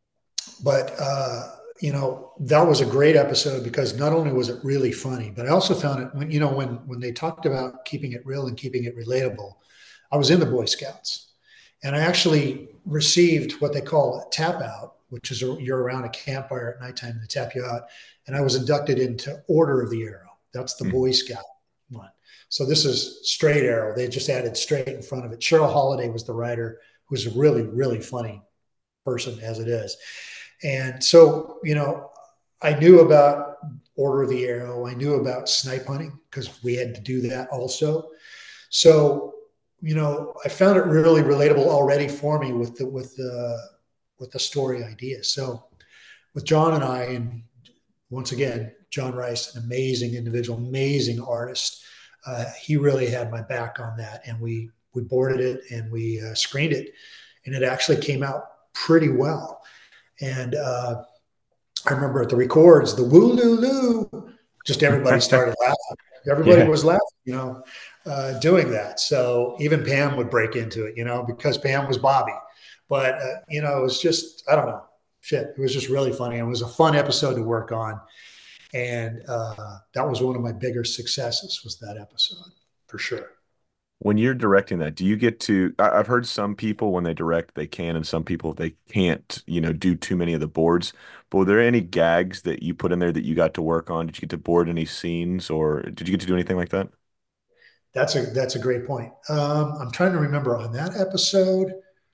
but, uh, you know, that was a great episode because not only was it really funny, but I also found it when, you know, when, when they talked about keeping it real and keeping it relatable, I was in the Boy Scouts, and I actually received what they call a tap out which is a, you're around a campfire at nighttime and they tap you out. And I was inducted into Order of the Arrow. That's the Mm. Boy Scout one. So this is Straight Arrow. They just added straight in front of it. Cheryl Holiday was the writer, who's a really, really funny person as it is. And so, you know, I knew about Order of the Arrow. I knew about snipe hunting because we had to do that also. So, you know, I found it really relatable already for me with the with the with the story idea. So, with John and I, and once again, John Rice, an amazing individual, amazing artist. Uh, he really had my back on that, and we we boarded it and we uh, screened it, and it actually came out pretty well. And uh, I remember at the records, the woo loo loo, just everybody started laughing. Everybody Yeah. was laughing, you know, uh, doing that. So even Pam would break into it, you know, because Pam was Bobby. But, uh, you know, it was just, I don't know, shit. It was just really funny. It was a fun episode to work on. And uh, that was one of my bigger successes was that episode for sure. When you're directing that, do you get to, I- I've heard some people when they direct, they can, and some people they can't, you know, do too many of the boards. But were there any gags that you put in there that you got to work on? Did you get to board any scenes or did you get to do anything like that? That's a that's a great point. Um, I'm trying to remember on that episode.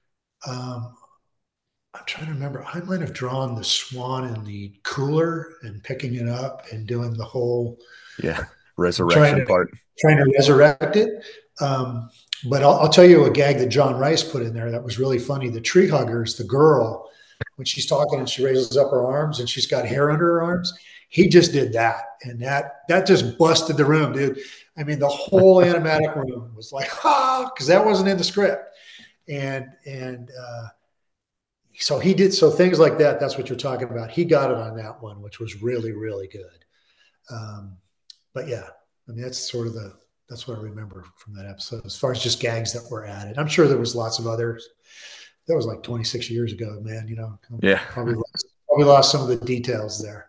Um, I'm trying to remember. I might have drawn the swan in the cooler and picking it up and doing the whole Yeah. trying Resurrection to part. trying to resurrect it. Um, but I'll, I'll tell you a gag that John Rice put in there that was really funny. The tree huggers, the girl, when she's talking and she raises up her arms and she's got hair under her arms. He just did that, and that that just busted the room, dude. I mean, the whole animatic room was like, ah, because that wasn't in the script, and and uh, so he did so things like that. That's what you're talking about. He got it on that one, which was really really good. Um, but yeah, I mean that's sort of the that's what I remember from that episode as far as just gags that were added. I'm sure there was lots of others. That was like twenty-six years ago, man. You know, Yeah. probably lost, probably lost some of the details there.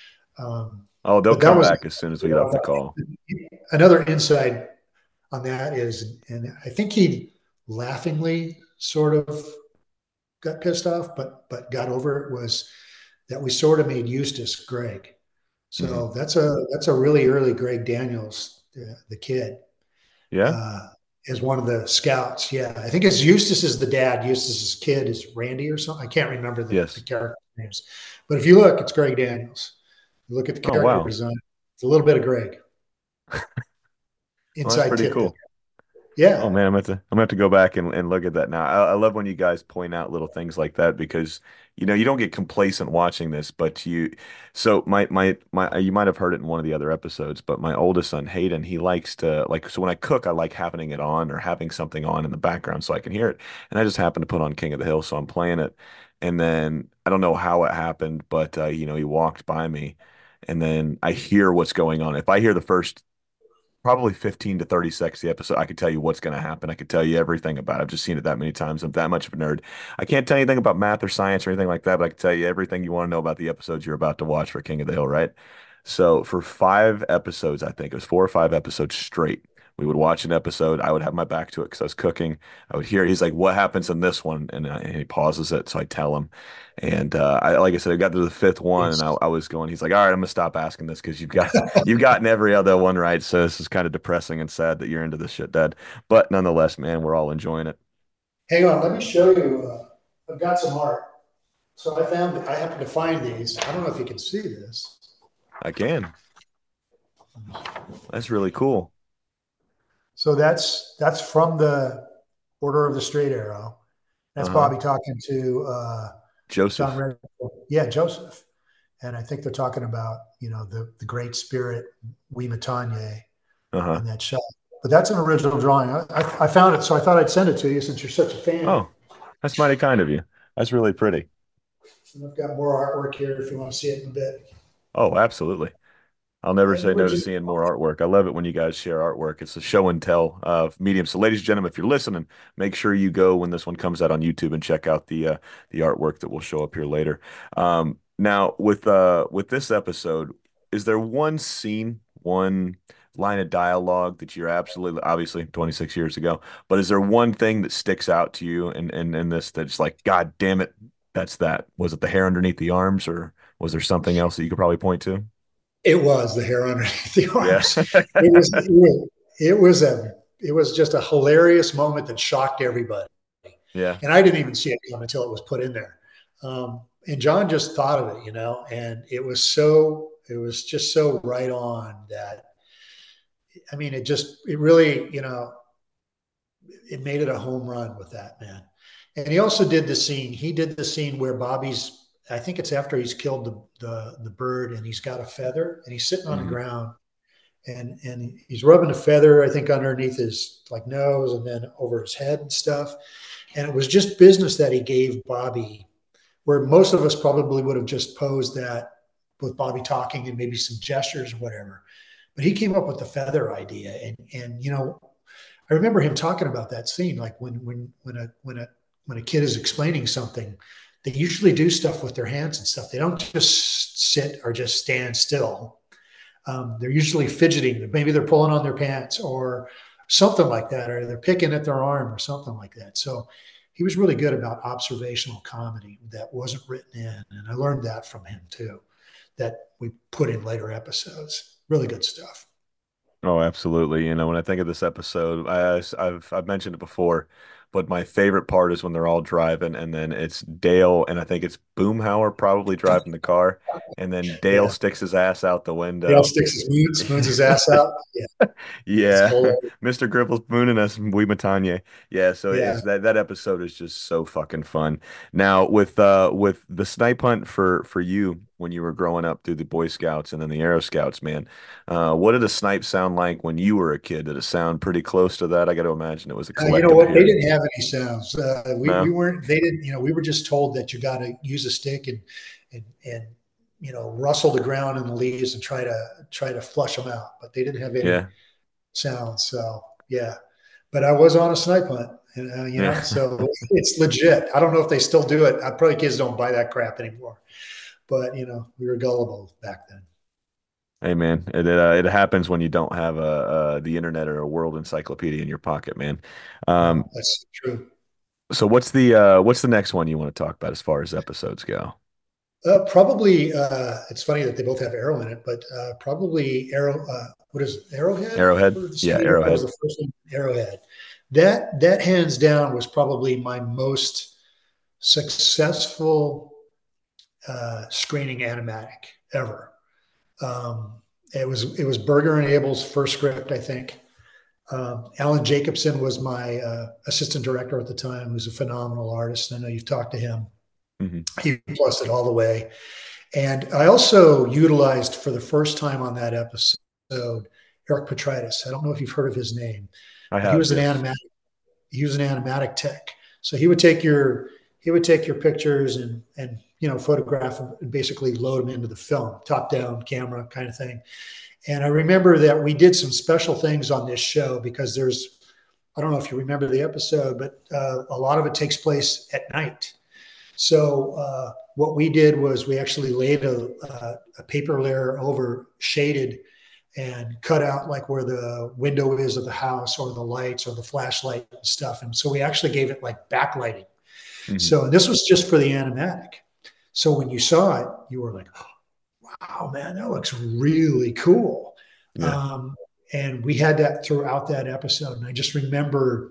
Um, Oh, they'll but that come was back as soon as we get off the call. another insight on that is, and I think he laughingly sort of got pissed off, but but got over it was that we sort of made Eustace Greg. Hmm. So that's a that's a really early Greg Daniels, the, the kid, Yeah. uh, is one of the scouts. Yeah, I think it's Eustace is the dad. Eustace's kid is Randy or something. I can't remember the, the Yes. character names, but if you look, it's Greg Daniels. You look at the Oh, character wow. design. It's a little bit of Greg. Well, that's Inside pretty tip there. cool. Oh Yeah. man, I'm gonna have to I'm gonna have to go back and, and look at that now. I, I love when you guys point out little things like that because you know you don't get complacent watching this, but you so my my my you might have heard it in one of the other episodes, but my oldest son Hayden, he likes to like so when I cook, I like having it on or having something on in the background so I can hear it. And I just happened to put on King of the Hill, so I'm playing it. And then I don't know how it happened, but uh, you know, he walked by me and then I hear what's going on. If I hear the first probably fifteen to thirty seconds of the episode, I could tell you what's going to happen. I could tell you everything about it. I've just seen it that many times. I'm that much of a nerd. I can't tell you anything about math or science or anything like that, but I can tell you everything you want to know about the episodes you're about to watch for King of the Hill, right? So for five episodes, I think it was four or five episodes straight. We would watch an episode. I would have my back to it because I was cooking. I would hear he's like, "What happens in this one?" And, uh, and he pauses it, so I tell him. And uh, I, like I said, I got to the fifth one, and I, I was going. He's like, "All right, I'm gonna stop asking this because you've got you've gotten every other one right." So this is kind of depressing and sad that you're into this shit, Dad. But nonetheless, man, we're all enjoying it. Hang on, let me show you. Uh, I've got some art. So I found, I happened to find these. I don't know if you can see this. I can. That's really cool. So that's that's from the Order of the Straight Arrow. That's Uh-huh. Bobby talking to uh, John Joseph. Red. Yeah, Joseph. And I think they're talking about, you know, the, the great spirit, Wimatanye, Uh-huh. in that shot. But that's an original drawing. I, I, I found it, so I thought I'd send it to you since you're such a fan. Oh, that's mighty kind of you. That's really pretty. And I've got more artwork here if you want to see it in a bit. Oh, absolutely. I'll never And say no to original, seeing more artwork. I love it when you guys share artwork. It's a show and tell uh, medium. So, ladies and gentlemen, if you're listening, make sure you go when this one comes out on YouTube and check out the uh, the artwork that will show up here later. Um, now, with uh, with this episode, is there one scene, one line of dialogue that you're absolutely obviously twenty-six years ago, but is there one thing that sticks out to you in in, in this that's like, God damn it, That's that. Was it the hair underneath the arms, or was there something else that you could probably point to? It was the hair underneath the Yeah. arms. It was, it was, it was a, it was just a hilarious moment that shocked everybody. Yeah. And I didn't even see it come until it was put in there. Um, and John just thought of it, you know, and it was so, it was just so right on that. I mean, it just, it really, you know, it made it a home run with that, man. And he also did the scene. He did the scene where Bobby's, I think it's after he's killed the, the, the bird and he's got a feather and he's sitting on the Hmm. ground and, and he's rubbing a feather, I think underneath his like nose and then over his head and stuff. And it was just business that he gave Bobby, where most of us probably would have just posed that with Bobby talking and maybe some gestures or whatever. But he came up with the feather idea. And, and, you know, I remember him talking about that scene, like when, when, when a, when a, when a kid is explaining something, they usually do stuff with their hands and stuff. They don't just sit or just stand still. Um, they're usually fidgeting. Maybe they're pulling on their pants or something like that, or they're picking at their arm or something like that. So he was really good about observational comedy that wasn't written in. And I learned that from him too, that we put in later episodes. Really good stuff. Oh, absolutely. You know, when I think of this episode, I, I've I've mentioned it before, but my favorite part is when they're all driving, and then it's Dale, and I think it's Boomhauer probably driving the car, and then Dale Yeah. sticks his ass out the Dale window. sticks his moon, spoons his ass out. Yeah. It's Yeah, hilarious. mister Gribble's mooning us, we Matanya. Yeah, so Yeah. it's that that episode is just so fucking fun. Now with uh with the snipe hunt for for you when you were growing up through the Boy Scouts and then the Aero Scouts, man, uh, what did a snipe sound like when you were a kid? Did it sound pretty close to that? I got to imagine it was a Uh, you know collective what? They hearing. didn't have any sounds. Uh, we we No, weren't. They didn't. You know, we were just told that you got to use a stick and and and you know rustle the ground in the leaves and try to try to flush them out. But they didn't have any yeah, sounds. So yeah. But I was on a snipe hunt, and, uh, you know, yeah. so it's legit. I don't know if they still do it. I probably kids don't buy that crap anymore. But you know, we were gullible back then. Hey man, it uh, it happens when you don't have a, uh the internet or a world encyclopedia in your pocket, man. Um, No, that's true. so what's the uh what's the next one you want to talk about as far as episodes go? Uh, probably, uh, it's funny that they both have arrow in it, but uh, probably arrow. Uh, what is it, Arrowhead? Arrowhead? For the Yeah, speeder? That was Arrowhead. the first one. Arrowhead. That that hands down was probably my most successful uh, screening animatic ever. Um, it was it was Berger and Abel's first script, I think. Um, Alan Jacobson was my uh, assistant director at the time, who's a phenomenal artist. I know you've talked to him. Hmm. He plus it all the way. And I also utilized for the first time on that episode Eric Petritis. I don't know if you've heard of his name, I but he have, was an yes. animatic. He was an animatic tech. So he would take your he would take your pictures and and you know photograph them and basically load them into the film, top down camera kind of thing. And I remember that we did some special things on this show because there's I don't know if you remember the episode, but uh, a lot of it takes place at night. So uh, what we did was we actually laid a, uh, a paper layer over shaded and cut out like where the window is of the house or the lights or the flashlight and stuff. And so we actually gave it like backlighting. Hmm. So and this was just for the animatic. So when you saw it, you were like, oh, wow, man, that looks really cool. Yeah. Um, and we had that throughout that episode. And I just remember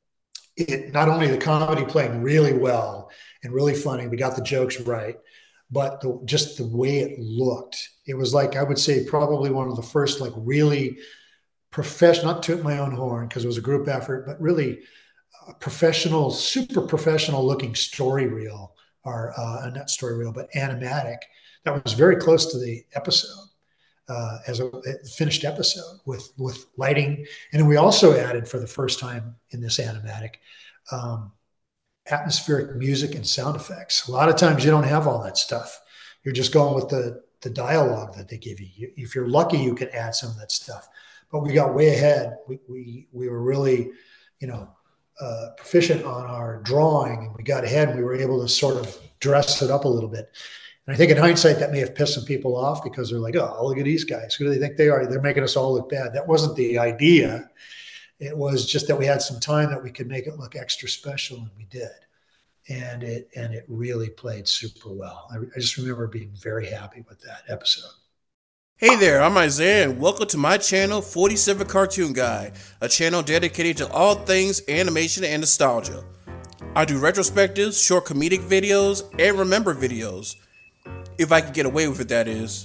it not only the comedy playing really well and really funny, we got the jokes right, but the, just the way it looked, it was like I would say probably one of the first like really professional, not toot my own horn because it was a group effort, but really a professional, super professional looking story reel or uh, not story reel, but animatic that was very close to the episode. Uh, as a, a finished episode with with lighting, and then we also added for the first time in this animatic um, atmospheric music and sound effects. A lot of times you don't have all that stuff. You're just going with the the dialogue that they give you. you if you're lucky, you can add some of that stuff. But we got way ahead. We we we were really, you know, uh, proficient on our drawing, and we got ahead. And we were able to sort of dress it up a little bit. And I think in hindsight, that may have pissed some people off because they're like, oh, look at these guys. Who do they think they are? They're making us all look bad. That wasn't the idea. It was just that we had some time that we could make it look extra special, and we did. and it and it really played super well. I, I just remember being very happy with that episode. Hey there, I'm Isaiah, and welcome to my channel, forty-seven Cartoon Guy, a channel dedicated to all things animation and nostalgia. I do retrospectives, short comedic videos, and remember videos. If I can get away with it, that is.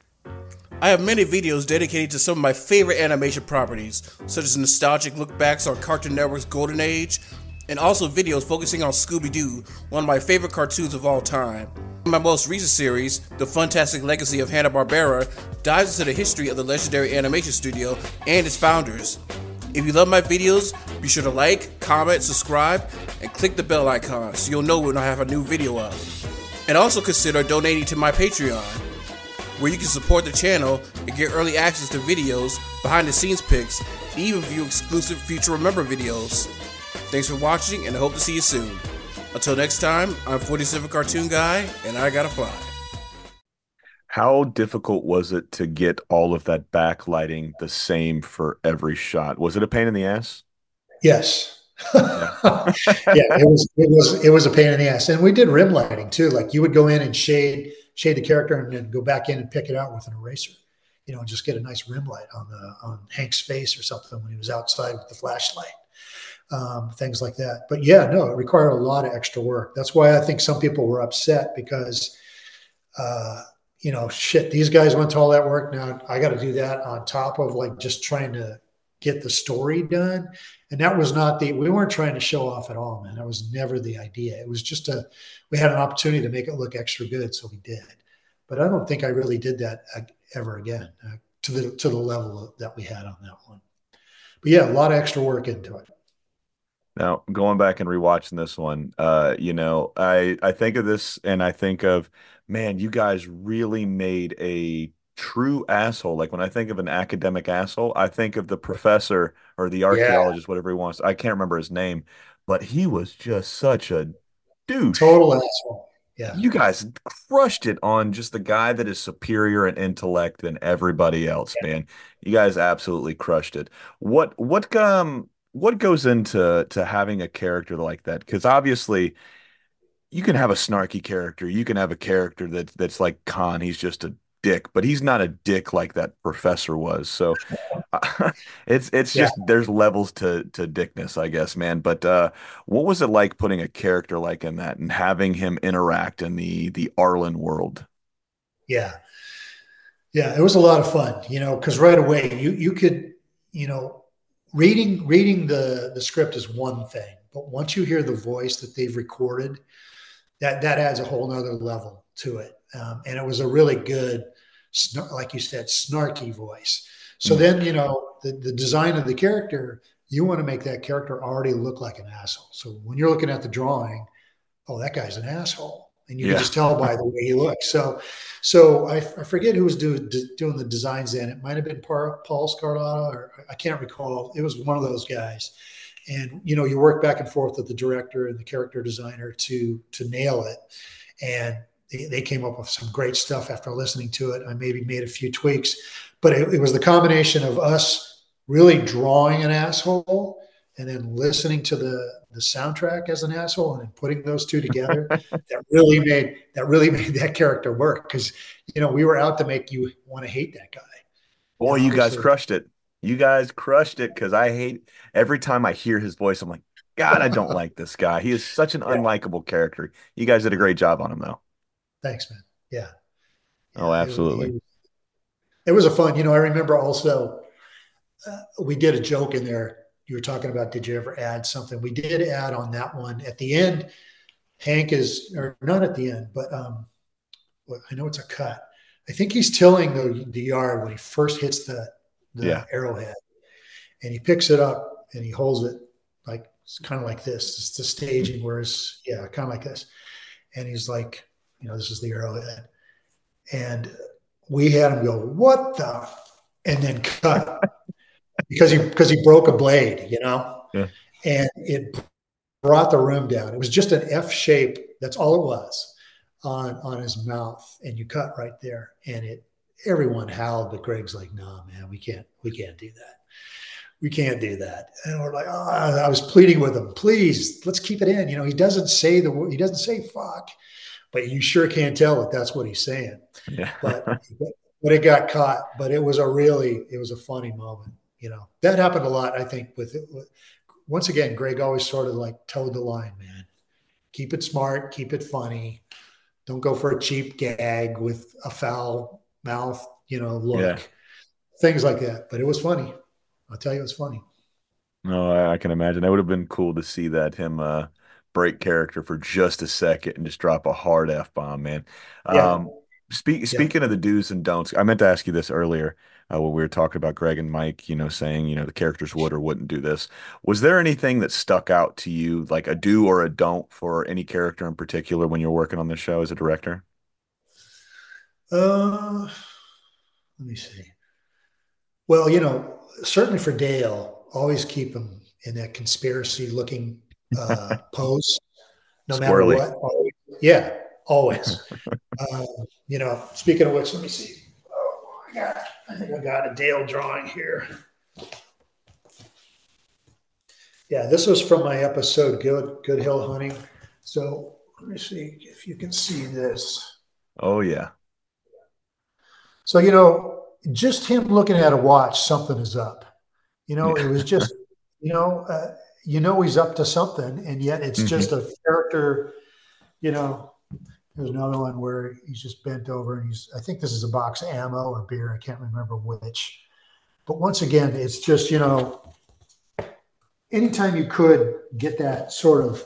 I have many videos dedicated to some of my favorite animation properties, such as nostalgic lookbacks on Cartoon Network's golden age, and also videos focusing on Scooby-Doo, one of my favorite cartoons of all time. In my most recent series, The Fantastic Legacy of Hanna-Barbera, dives into the history of the legendary animation studio and its founders. If you love my videos, be sure to like, comment, subscribe, and click the bell icon so you'll know when I have a new video up. And also consider donating to my Patreon, where you can support the channel and get early access to videos, behind the scenes pics, and even view exclusive future Remember videos. Thanks for watching, and I hope to see you soon. Until next time, I'm forty-seven Cartoon Guy, and I gotta fly. How difficult was it to get all of that backlighting the same for every shot? Was it a pain in the ass? Yes. Yeah. Yeah, it was it was it was a pain in the ass. And we did rim lighting too. Like you would go in and shade shade the character and then go back in and pick it out with an eraser, you know, and just get a nice rim light on the on Hank's face or something when he was outside with the flashlight. Um, things like that. But yeah, no, it required a lot of extra work. That's why I think some people were upset because uh, you know, shit, these guys went to all that work. Now I got to do that on top of like just trying to get the story done. And that was not the, we weren't trying to show off at all, man. That was never the idea. It was just a, we had an opportunity to make it look extra good. So we did, but I don't think I really did that ever again uh, to the, to the level that we had on that one. But yeah, a lot of extra work into it. Now, going back and rewatching this one, uh, you know, I I think of this and I think of, man, you guys really made a true asshole. Like when I think of an academic asshole, I think of the professor or the Yeah. archaeologist, whatever he wants. I can't remember his name, but he was just such a douche. Total asshole. Yeah. You guys crushed it on just the guy that is superior in intellect than everybody else, Yeah. man. You guys absolutely crushed it. What what um what goes into to having a character like that? Because obviously you can have a snarky character. You can have a character that that's like Khan. He's just a dick, but he's not a dick like that professor was. So it's it's Yeah. just there's levels to to dickness, I guess, man. But uh, what was it like putting a character like in that and having him interact in the the Arlen world? Yeah. Yeah. It was a lot of fun, you know, because right away you you could, you know, reading reading the the script is one thing, but once you hear the voice that they've recorded, that that adds a whole nother level to it. Um, and it was a really good, like you said, snarky voice. So Mm. then, you know, the, the design of the character, you want to make that character already look like an asshole. So when you're looking at the drawing, oh, that guy's an asshole. And you can Yeah. just tell by the way he looks. So, so I, I forget who was do, do, doing the designs then. It might have been Paul Scarlata, or I can't recall. It was one of those guys. And you know, you work back and forth with the director and the character designer to to nail it. And they, they came up with some great stuff after listening to it. I maybe made a few tweaks, but it, it was the combination of us really drawing an asshole and then listening to the the soundtrack as an asshole and then putting those two together that really made that really made that character work. Because you know, we were out to make you want to hate that guy. Boy, And you guys obviously, crushed it. You guys crushed it because I hate every time I hear his voice, I'm like, God, I don't like this guy. He is such an yeah. unlikable character. You guys did a great job on him, though. Thanks, man. Yeah, Oh, yeah. It, absolutely. it, it was a fun. You know, I remember also uh, we did a joke in there. You were talking about, did you ever add something? We did add on that one at the end. Hank is, or not at the end, but um, well, I know it's a cut. I think he's tilling the, the yard when he first hits the Yeah. the arrowhead, and he picks it up and he holds it like it's kind of like this. It's the staging where it's yeah, kind of like this, and he's like, you know, this is the arrowhead, and we had him go, "What the?" and then cut because he because he broke a blade, you know, Yeah. and it brought the room down. It was just an F shape. That's all it was on on his mouth, and you cut right there, and it. Everyone howled, but Greg's like, "No, man, we can't, we can't do that." we can't do that. And we're like, oh, I was pleading with him, please, let's keep it in. You know, he doesn't say the word, he doesn't say fuck, but you sure can't tell that that's what he's saying. Yeah. But, but it got caught, but it was a really, it was a funny moment. You know, that happened a lot, I think, with it. Once again, Greg always sort of like towed the line, man. Keep it smart, keep it funny. Don't go for a cheap gag with a foul mouth, you know, look, Yeah. things like that. But it was funny. I'll tell you, it was funny. No, I, I can imagine. That would have been cool to see that him uh break character for just a second and just drop a hard F bomb, man. Yeah. Um, speak, Yeah. speaking of the do's and don'ts, I meant to ask you this earlier uh, when we were talking about Greg and Mike, you know, saying, you know, the characters would or wouldn't do this. Was there anything that stuck out to you, like a do or a don't for any character in particular when you're working on this show as a director? Uh, let me see. Well, you know, certainly for Dale, always keep him in that conspiracy looking uh, pose, no matter Squirrely. what. Always. Yeah, always. Uh, you know, speaking of which, let me see. Oh, I got, I think I got a Dale drawing here. Yeah, this was from my episode, Good Good Hill Hunting. So let me see if you can see this. Oh yeah. So, you know, just him looking at a watch, something is up. You know, it was just, you know, uh, you know, he's up to something, and yet it's Mhm. just a character, you know. There's another one where he's just bent over and he's, I think this is a box of ammo or beer. I can't remember which. But once again, it's just, you know, anytime you could get that sort of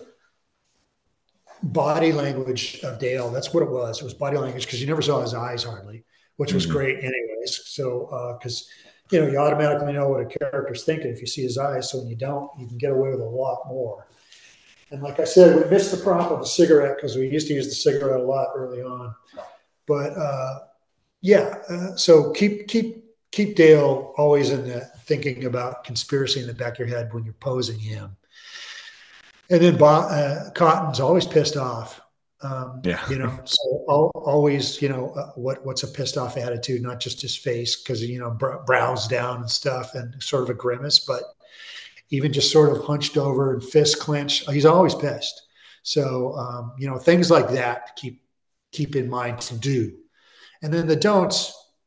body language of Dale, that's what it was. It was body language because you never saw his eyes hardly, which was Mhm. great anyways. So, because, uh, you know, you automatically know what a character's thinking if you see his eyes. So when you don't, you can get away with a lot more. And like I said, we missed the prop of a cigarette because we used to use the cigarette a lot early on. But uh, yeah, uh, so keep keep keep Dale always in the thinking about conspiracy in the back of your head when you're posing him. And then uh, Cotton's always pissed off. Um, Yeah. you know, so al- always, you know, uh, what what's a pissed off attitude, not just his face, because you know, br- brows down and stuff, and sort of a grimace, but even just sort of hunched over and fist clenched. He's always pissed. So, um, you know, things like that keep keep in mind to do. And then the don'ts,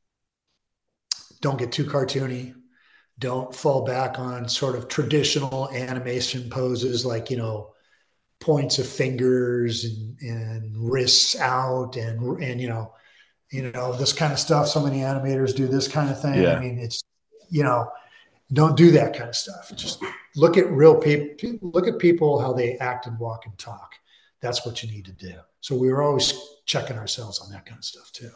don't get too cartoony. Don't fall back on sort of traditional animation poses like, you know, points of fingers and, and wrists out and, and, you know, you know, this kind of stuff. So many animators do this kind of thing. I Yeah. mean, it's, you know, don't do that kind of stuff. Just look at real people, look at people, how they act and walk and talk. That's what you need to do. So we were always checking ourselves on that kind of stuff too.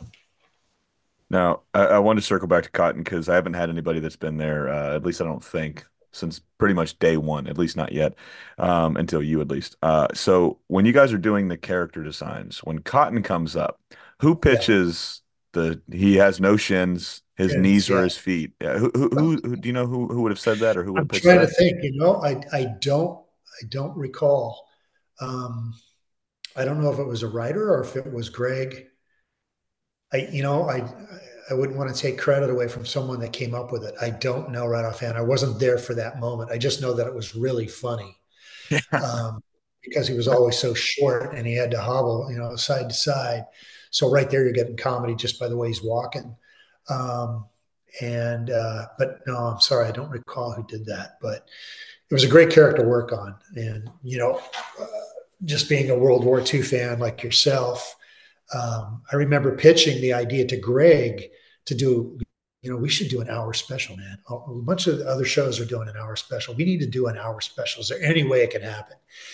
Now, I, I wanted to circle back to Cotton because I haven't had anybody that's been there, uh, at least I don't think, since pretty much day one, at least not yet, um, until you at least. Uh, so when you guys are doing the character designs, when Cotton comes up, who Yeah. pitches the he has no shins, his Shins, knees are yeah. his feet? Yeah, who, who, who, who do you know who, who would have said that or who would I'm have pitched trying to that? think, you know, I, I don't, I don't recall. Um, I don't know if it was a writer or if it was Greg. I, you know, I, I wouldn't want to take credit away from someone that came up with it. I don't know right offhand. I wasn't there for that moment. I just know that it was really funny. Um, because he was always so short and he had to hobble, you know, side to side. So right there, you're getting comedy just by the way he's walking. Um, and uh, but no, I'm sorry, I don't recall who did that. But it was a great character to work on, and you know, uh, just being a World War two fan like yourself, um, I remember pitching the idea to Greg to do. You know, we should do an hour special, man. A bunch of other shows are doing an hour special. We need to do an hour special. Is there any way it can happen?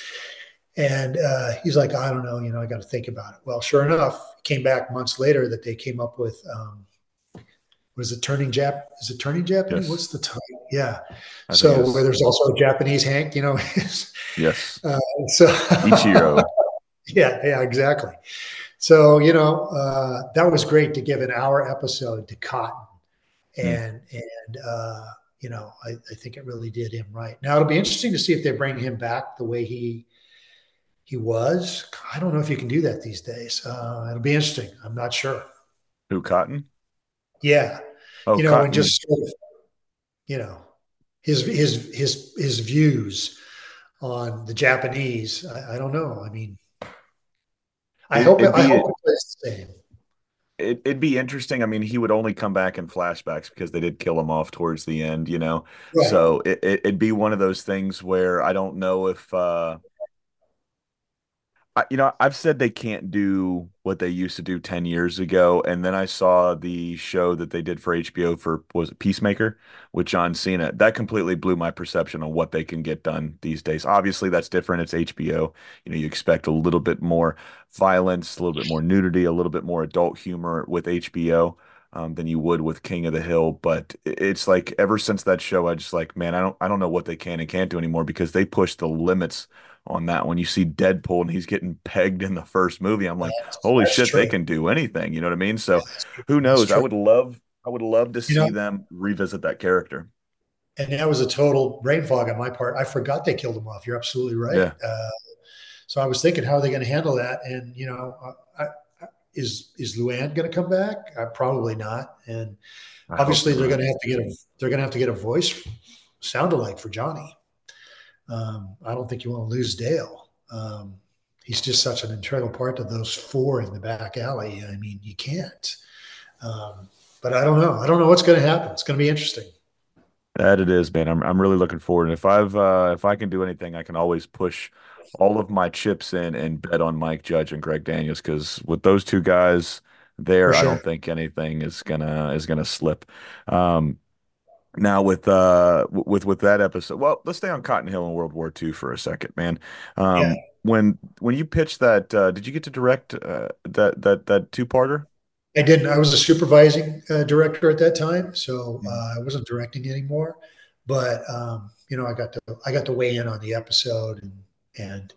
And uh, he's like, I don't know, you know, I got to think about it. Well, sure enough, it came back months later that they came up with, um, was it Turning Jap? Is it Turning Japanese? Yes. What's the title? Yeah. I think So it's- where there's also a Japanese Hank, you know. Yes. uh, so Ichiro. yeah, yeah, exactly. So you know, uh, that was great to give an hour episode to Cotton, and and uh, you know, I, I think it really did him right. Now it'll be interesting to see if they bring him back the way he he was. I don't know if you can do that these days. Uh, it'll be interesting. I'm not sure. Who, Cotton? Yeah, Oh, you know, and Cotton. just sort of, you know, his his his his views on the Japanese. I, I don't know. I mean, I It, hope it, it'd I be hope it plays the same. it, it'd be interesting. I mean, he would only come back in flashbacks because they did kill him off towards the end, you know. Right. So it, it it'd be one of those things where I don't know if uh I, you know, I've said they can't do what they used to do ten years ago. And then I saw the show that they did for H B O for, was it Peacemaker with John Cena? That completely blew my perception on what they can get done these days. Obviously, that's different. It's H B O. You know, you expect a little bit more violence, a little bit more nudity, a little bit more adult humor with H B O. Um, than you would with King of the Hill, but it's like ever since that show, I just like, man, I don't, I don't know what they can and can't do anymore because they push the limits on that. When you see Deadpool and he's getting pegged in the first movie, I'm like, That's, holy that's shit, they true. can do anything. You know what I mean? So That's, who that's knows? I true. would love, I would love to You see know, them revisit that character. and that was a total brain fog on my part. I forgot they killed him off. You're absolutely right. Yeah, Uh, so I was thinking, how are they going to handle that? And you know, I, I, is is Luann going to come back? Uh, probably not. And I hope obviously, they're not. going to have to get a they're going to have to get a voice sound alike for Johnny. Um, I don't think you want to lose Dale. Um, he's just such an integral part of those four in the back alley. I mean, you can't. Um, but I don't know. I don't know what's going to happen. It's going to be interesting. That it is, man. I'm I'm really looking forward. And if I've uh if I can do anything, I can always push all of my chips in and bet on Mike Judge and Greg Daniels because with those two guys For there, I don't sure. think anything is gonna is gonna slip. Um, Now with uh w- with with that episode, well, let's stay on Cotton Hill and World War Two for a second, man. Yeah. Um, when when you pitched that, uh, did you get to direct uh, that that that two-parter? I didn't. I was a supervising uh, director at that time, so Mhm. uh, I wasn't directing anymore. But um, you know, I got to I got to weigh in on the episode and and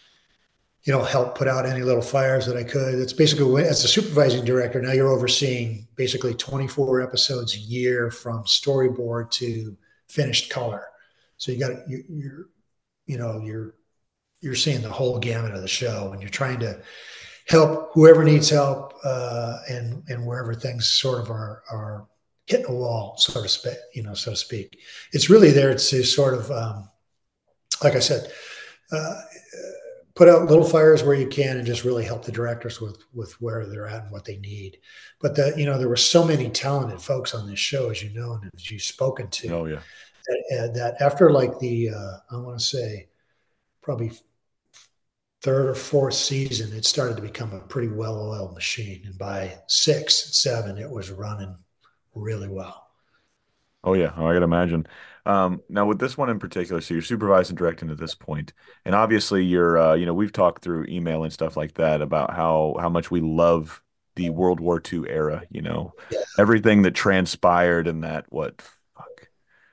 you know help put out any little fires that I could. It's basically as a supervising director now you're overseeing basically twenty-four episodes a year from storyboard to finished color. So you got you, you're you know you're you're seeing the whole gamut of the show, and you're trying to help whoever needs help, uh, and and wherever things sort of are are hitting a wall, so to speak. You know, so to speak. It's really there to sort of, um, like I said, uh, put out little fires where you can, and just really help the directors with with where they're at and what they need. But the you know there were so many talented folks on this show, as you know, and as you've spoken to, Oh yeah. that, that after like the uh, I want to say probably third or fourth season, it started to become a pretty well-oiled machine. And by six, seven, it was running really well. Oh yeah. Oh, I can imagine. Um, now with this one in particular, so you're supervising and directing at this point, and obviously you're uh, you know, we've talked through email and stuff like that about how how much we love the World War Two era, you know, Yeah. everything that transpired in that what fuck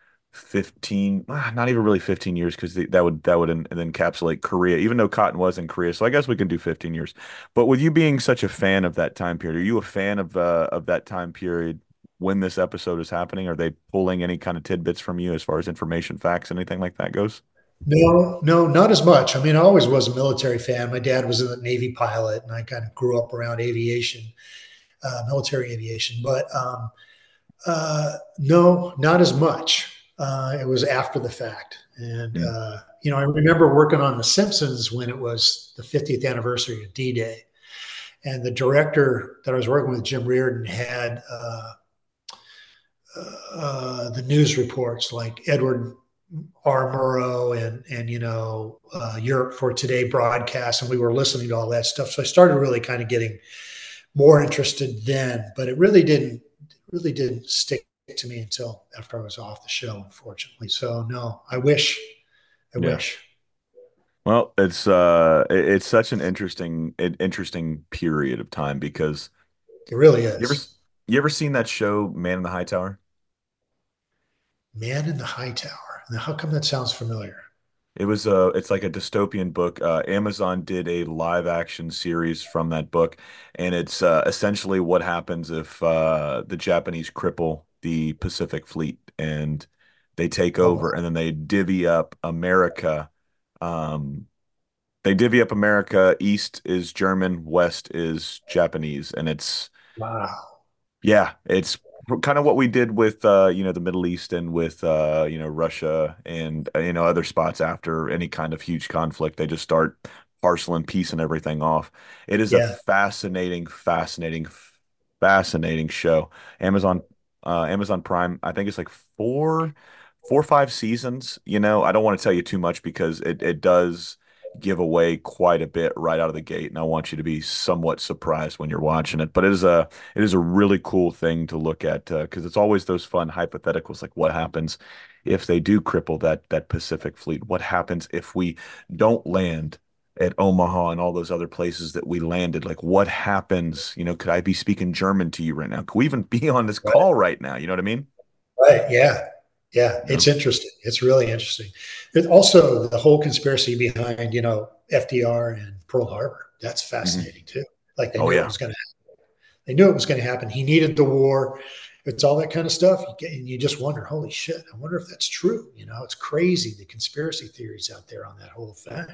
fifteen, ah, not even really fifteen years because that would that would en encapsulate Korea, even though Cotton was in Korea. So I guess we can do fifteen years. But with you being such a fan of that time period, are you a fan of uh, of that time period when this episode is happening? Are they pulling any kind of tidbits from you as far as information, facts, anything like that goes? No, no, not as much. I mean, I always was a military fan. My dad was a Navy pilot, and I kind of grew up around aviation, uh, military aviation. But um, uh, no, not as much. Uh, it was after the fact. And, Hmm. uh, you know, I remember working on The Simpsons when it was the fiftieth anniversary of D Day. And the director that I was working with, Jim Reardon, had uh, uh, the news reports like Edward R. Murrow and and you know uh, Europe for Today broadcast, and we were listening to all that stuff. So I started really kind of getting more interested then, but it really didn't really didn't stick to me until after I was off the show, unfortunately. So no, I wish, I Yeah. wish Well, it's uh it- it's such an interesting an interesting period of time because it really you ever is. you ever seen that show Man in the High Tower? Man in the High Tower. Now, how come that sounds familiar? It was uh it's like a dystopian book. Uh, Amazon did a live action series from that book, and it's uh, essentially what happens if uh, the Japanese cripple the Pacific Fleet and they take Oh over, wow, and then they divvy up America. Um, they divvy up America. East is German, West is Japanese, and it's wow. yeah, it's kind of what we did with uh, you know, the Middle East and with uh, you know, Russia and uh, you know, other spots after any kind of huge conflict. They just start parceling, piecing everything off. It is a Yeah, fascinating, fascinating, fascinating show. Amazon uh, Amazon Prime, I think it's like four four or five seasons. You know, I don't want to tell you too much because it it does give away quite a bit right out of the gate, and I want you to be somewhat surprised when you're watching it. But it is a it is a really cool thing to look at because it's always those fun hypotheticals, like what happens if they do cripple that that Pacific fleet? What happens if we don't land at Omaha and all those other places that we landed? Like, what happens? You know, could I be speaking German to you right now? Could we even be on this right, call right now? You know what I mean? right. Yeah, yeah. You It's know? interesting. It's really interesting. It also, the whole conspiracy behind, you know, F D R and Pearl Harbor. That's Hmm. fascinating too. Like they Oh knew it yeah. was going to. They knew it was going to happen. He needed the war. It's all that kind of stuff. You get, and you just wonder, holy shit, I wonder if that's true. You know, it's crazy the conspiracy theories out there on that whole thing.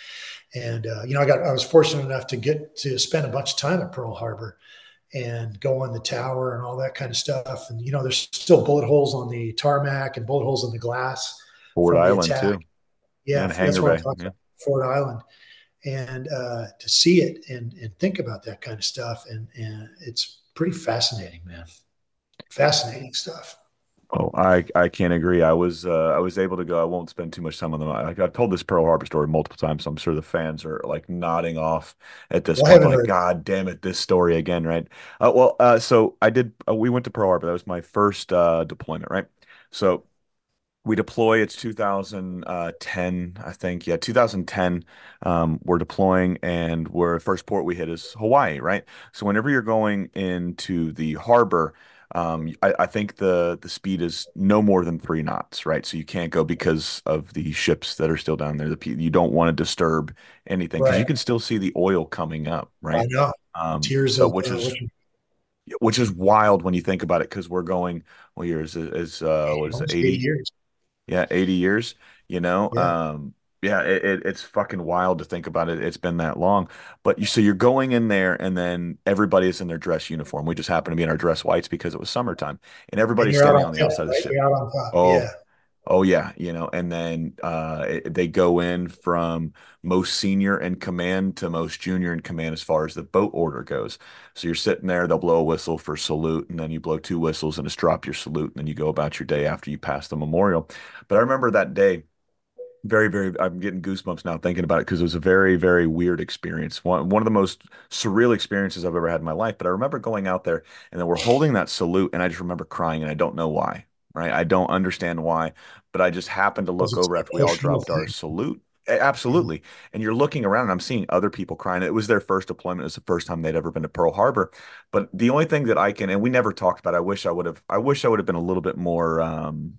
And uh, you know, I got I was fortunate enough to get to spend a bunch of time at Pearl Harbor and go on the tower and all that kind of stuff. And you know, there's still bullet holes on the tarmac and bullet holes in the glass Ford from the Island attack. too. Yeah, Yeah, and that's Hangar what I'm Bay. talking Yeah. about, Fort Island. And uh, to see it and and think about that kind of stuff, and and it's pretty fascinating, man. Fascinating stuff. Oh, I I can't agree. I was uh, I was able to go. I won't spend too much time on them. I, I've told this Pearl Harbor story multiple times, so I'm sure the fans are like nodding off at this Well, I point. They're haven't like, heard. "God damn it, this story again!" Right? Uh, well, uh, so I did. Uh, we went to Pearl Harbor. That was my first uh, deployment, right? So we deploy. It's two thousand ten, I think. Yeah, two thousand ten. Um, we're deploying, and we're first port we hit is Hawaii, right? So whenever you're going into the harbor, um, I, I think the the speed is no more than three knots, right? So you can't go because of the ships that are still down there. The pe- you don't want to disturb anything because you Right. can still see the oil coming up, I right? know. Um, Tears so of which uh, is what you which is wild when you think about it because we're going. Well, here is is uh, what is it, almost eighty eighty? years. Yeah, eighty years, you know. Yeah. Um, yeah, it, it, it's fucking wild to think about it. It's been that long. But you so you're going in there and then everybody is in their dress uniform. We just happen to be in our dress whites because it was summertime. And And everybody's you're out standing on on the top, outside of the right? ship. You're out on top. Oh, Yeah. oh yeah, you know, and then uh it, they go in from most senior in command to most junior in command as far as the boat order goes. So you're sitting there, they'll blow a whistle for salute, and then you blow two whistles and just drop your salute, and then you go about your day after you pass the memorial. But I remember that day very, very, I'm getting goosebumps now thinking about it because it was a very, very weird experience. One, one of the most surreal experiences I've ever had in my life. But I remember going out there and then we're holding that salute, and I just remember crying, and I don't know why, right? I don't understand why, but I just happened to Because look it's over an after we all emotional dropped our thing. salute. A- Yeah. Absolutely. And you're looking around and I'm seeing other people crying. It was their first deployment. It was the first time they'd ever been to Pearl Harbor. But the only thing that I can, and we never talked about, I wish I would have, I wish I would have been a little bit more, um,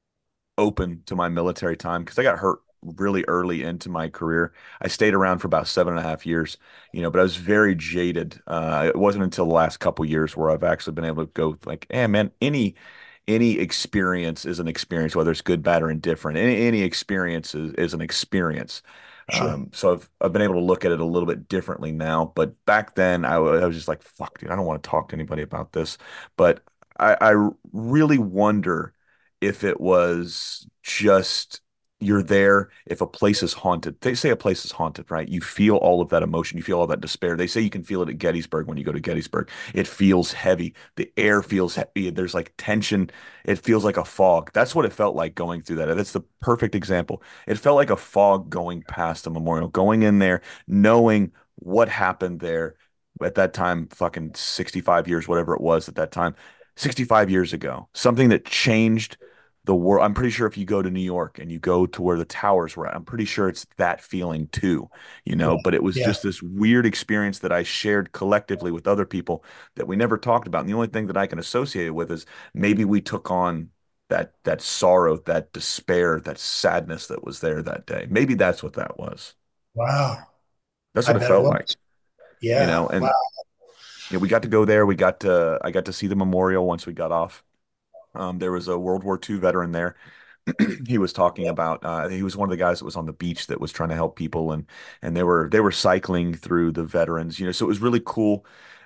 open to my military time because I got hurt really early into my career. I stayed around for about seven and a half years, you know, but I was very jaded. Uh, it wasn't until the last couple years where I've actually been able to go like, hey man, any any experience is an experience, whether it's good, bad, or indifferent. Any any experience is, is an experience. Sure. Um, so I've I've been able to look at it a little bit differently now. But back then, I, wa- I was just like, fuck, dude, I don't want to talk to anybody about this. But I, I really wonder if it was just you're there, if a place is haunted. They say a place is haunted, right? You feel all of that emotion, you feel all that despair. They say you can feel it at Gettysburg when you go to Gettysburg. It feels heavy. The air feels heavy. There's like tension. It feels like a fog. That's what it felt like going through that. That's the perfect example. It felt like a fog going past the memorial, going in there, knowing what happened there at that time, fucking sixty-five years, whatever it was at that time, sixty-five years ago, something that changed the world. I'm pretty sure if you go to New York and you go to where the towers were at, I'm pretty sure it's that feeling too, you Yeah. know, but it was Yeah. just this weird experience that I shared collectively with other people that we never talked about. And the only thing that I can associate it with is maybe we took on that that sorrow, that despair, that sadness that was there that day. Maybe that's what that was. Wow. That's I what it bet it felt like, was. you Yeah. know, Wow. and yeah, we got to go there. We got to I got to see the memorial once we got off. Um, there was a World War two veteran there. He was talking about uh, he was one of the guys that was on the beach that was trying to help people, and and they were they were cycling through the veterans, you know, so it was really cool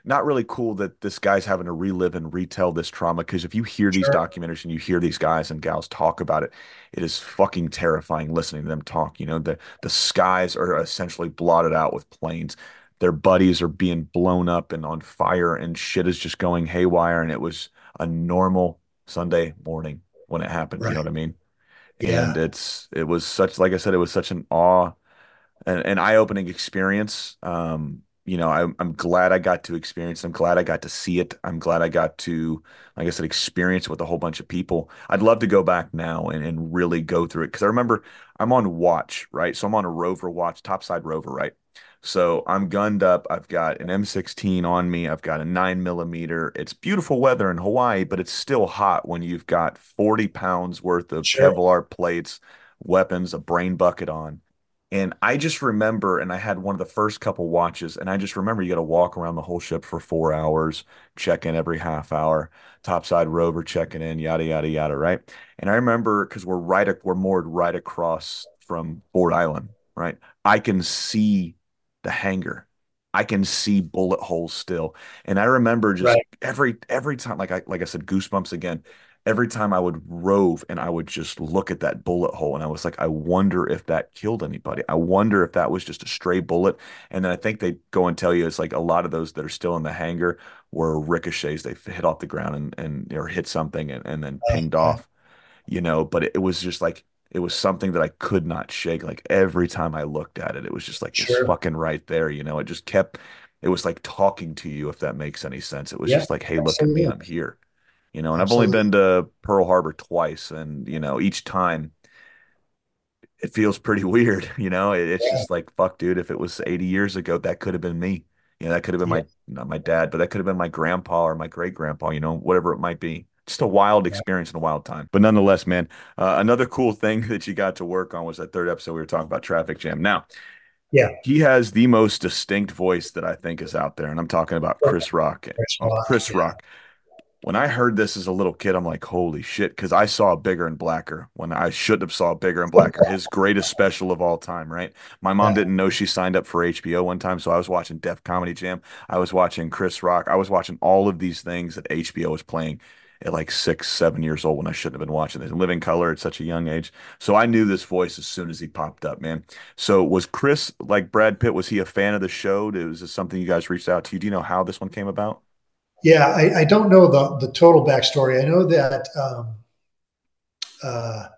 not really cool that this guy's having to relive and retell this trauma. Because if you hear these Sure. documentaries and you hear these guys and gals talk about it, it is fucking terrifying listening to them talk. You know, the the skies are essentially blotted out with planes. Their buddies are being blown up and on fire, and shit is just going haywire. And it was a normal Sunday morning when it happened. You know Right. what I mean? And Yeah. it's it was such, like I said, it was such an awe, an, an eye-opening experience. Um, you know, I'm I'm glad I got to experience. I'm glad I got to see it. I'm glad I got to, like I said, experience it with a whole bunch of people. I'd love to go back now and, and really go through it because I remember I'm on watch, right? So I'm on a Rover watch, topside Rover, right? So I'm gunned up. I've got an M sixteen on me. I've got a nine millimeter. It's beautiful weather in Hawaii, but it's still hot when you've got forty pounds worth of Sure. Kevlar plates, weapons, a brain bucket on. And I just remember, and I had one of the first couple watches, and I just remember you got to walk around the whole ship for four hours, check in every half hour, topside rover checking in, yada yada yada, right? And I remember because we're right, we're moored right across from Ford Island, right? I can see the hangar. I can see bullet holes still. And I remember just Right. every every time, like I like I said, goosebumps again. Every time I would rove and I would just look at that bullet hole and I was like, I wonder if that killed anybody. I wonder if that was just a stray bullet. And then I think they go and tell you it's like a lot of those that are still in the hangar were ricochets. They hit off the ground and and or hit something and, and then Uh, pinged okay. off, you know, but it, it was just like it was something that I could not shake. Like every time I looked at it, it was just like it's Sure. fucking right there, you know. It just kept it was like talking to you, if that makes any sense. It was Yeah. just like, hey, look at me, Absolutely. I'm here. You know, and I've only Absolutely. been to Pearl Harbor twice, and you know, each time it feels pretty weird. You know, it, it's Yeah. just like, fuck, dude, if it was eighty years ago, that could have been me. You know, that could have been Yeah. my not my dad, but that could have been my grandpa or my great grandpa. You know, whatever it might be. Just a wild Yeah. experience and a wild time. But nonetheless, man, uh, another cool thing that you got to work on was that third episode we were talking about Traffic Jam. Now, Yeah. he has the most distinct voice that I think is out there, and I'm talking about Chris Rock. Fresh Oh, lock. Chris Yeah. Rock. When I heard this as a little kid, I'm like, holy shit, because I saw Bigger and Blacker when I should have saw Bigger and Blacker, his greatest special of all time, right? My mom Yeah. didn't know she signed up for H B O one time, so I was watching Def Comedy Jam. I was watching Chris Rock. I was watching all of these things that H B O was playing at like six, seven years old when I shouldn't have been watching this. Living Color at such a young age. So I knew this voice as soon as he popped up, man. So was Chris like Brad Pitt? Was he a fan of the show? Was this something you guys reached out to? Do you know how this one came about? Yeah. I, I don't know the, the total backstory. I know that um, uh,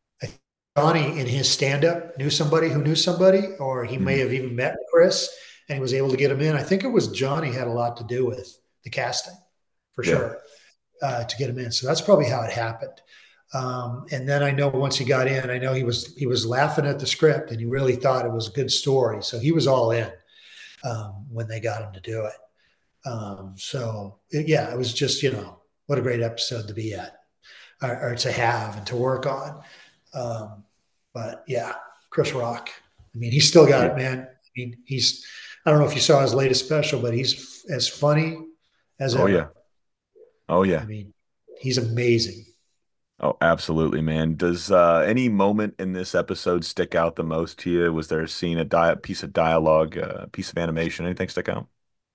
Johnny in his stand up knew somebody who knew somebody, or he may Mhm. have even met Chris and he was able to get him in. I think it was Johnny had a lot to do with the casting for Yeah. sure uh, to get him in. So that's probably how it happened. Um, and then I know once he got in, I know he was he was laughing at the script and he really thought it was a good story. So he was all in um, when they got him to do it. Um, so it, yeah, it was just you know what a great episode to be at or, or to have and to work on. Um, but yeah, Chris Rock. I mean, he's still got Yeah. it, man. I mean, he's. I don't know if you saw his latest special, but he's as funny as Oh yeah. ever. Oh I yeah. mean, he's amazing. Oh, absolutely, man. Does uh, any moment in this episode stick out the most to you? Was there a scene, a di piece of dialogue, a piece of animation, anything stick out?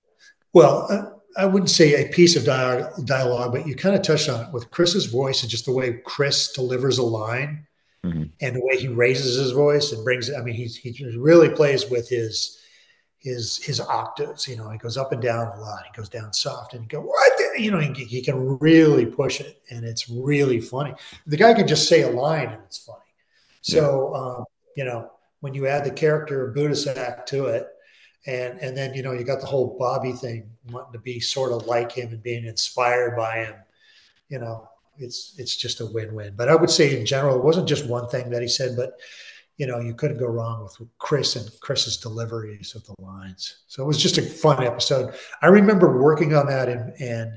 Well, I, I wouldn't say a piece of dialogue, dialogue, but you kind of touched on it with Chris's voice and just the way Chris delivers a line Hmm. and the way he raises his voice and brings it. I mean, he he really plays with his his his octaves. You know, he goes up and down a lot. He goes down soft and he go what? The-" You know, he, he can really push it, and it's really funny. The guy can just say a line and it's funny. Yeah. So um, you know, when you add the character of Buddhasak to it, and and then you know you got the whole Bobby thing, wanting to be sort of like him and being inspired by him. You know, it's it's just a win-win. But I would say in general, it wasn't just one thing that he said, but you know, you couldn't go wrong with Chris and Chris's deliveries of the lines. So it was just a fun episode. I remember working on that and, and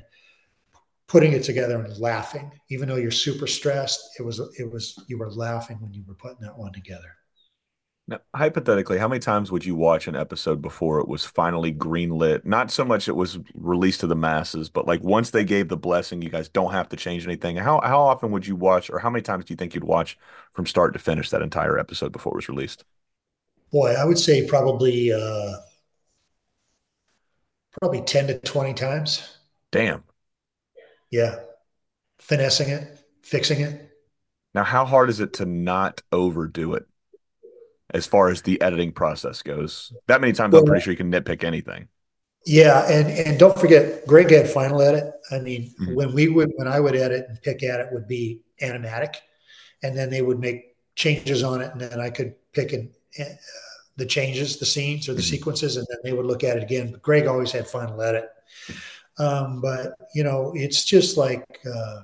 putting it together and laughing, even though you're super stressed. It was, it was, you were laughing when you were putting that one together. Now, hypothetically, how many times would you watch an episode before it was finally greenlit? Not so much it was released to the masses, but like once they gave the blessing, you guys don't have to change anything. How how often would you watch, or how many times do you think you'd watch from start to finish that entire episode before it was released? Boy, I would say probably uh, probably ten to twenty times. Damn. Yeah. Finessing it, fixing it. Now, how hard is it to not overdo it as far as the editing process goes? That many times, I'm pretty Well, sure you can nitpick anything. yeah, and and don't forget, Greg had final edit. I mean, Mhm. when we would when I would edit and pick at it would be animatic, and then they would make changes on it, and then I could pick and uh, the changes, the scenes or the Mhm. sequences, and then they would look at it again. But Greg always had final edit. Um, but you know, it's just like uh,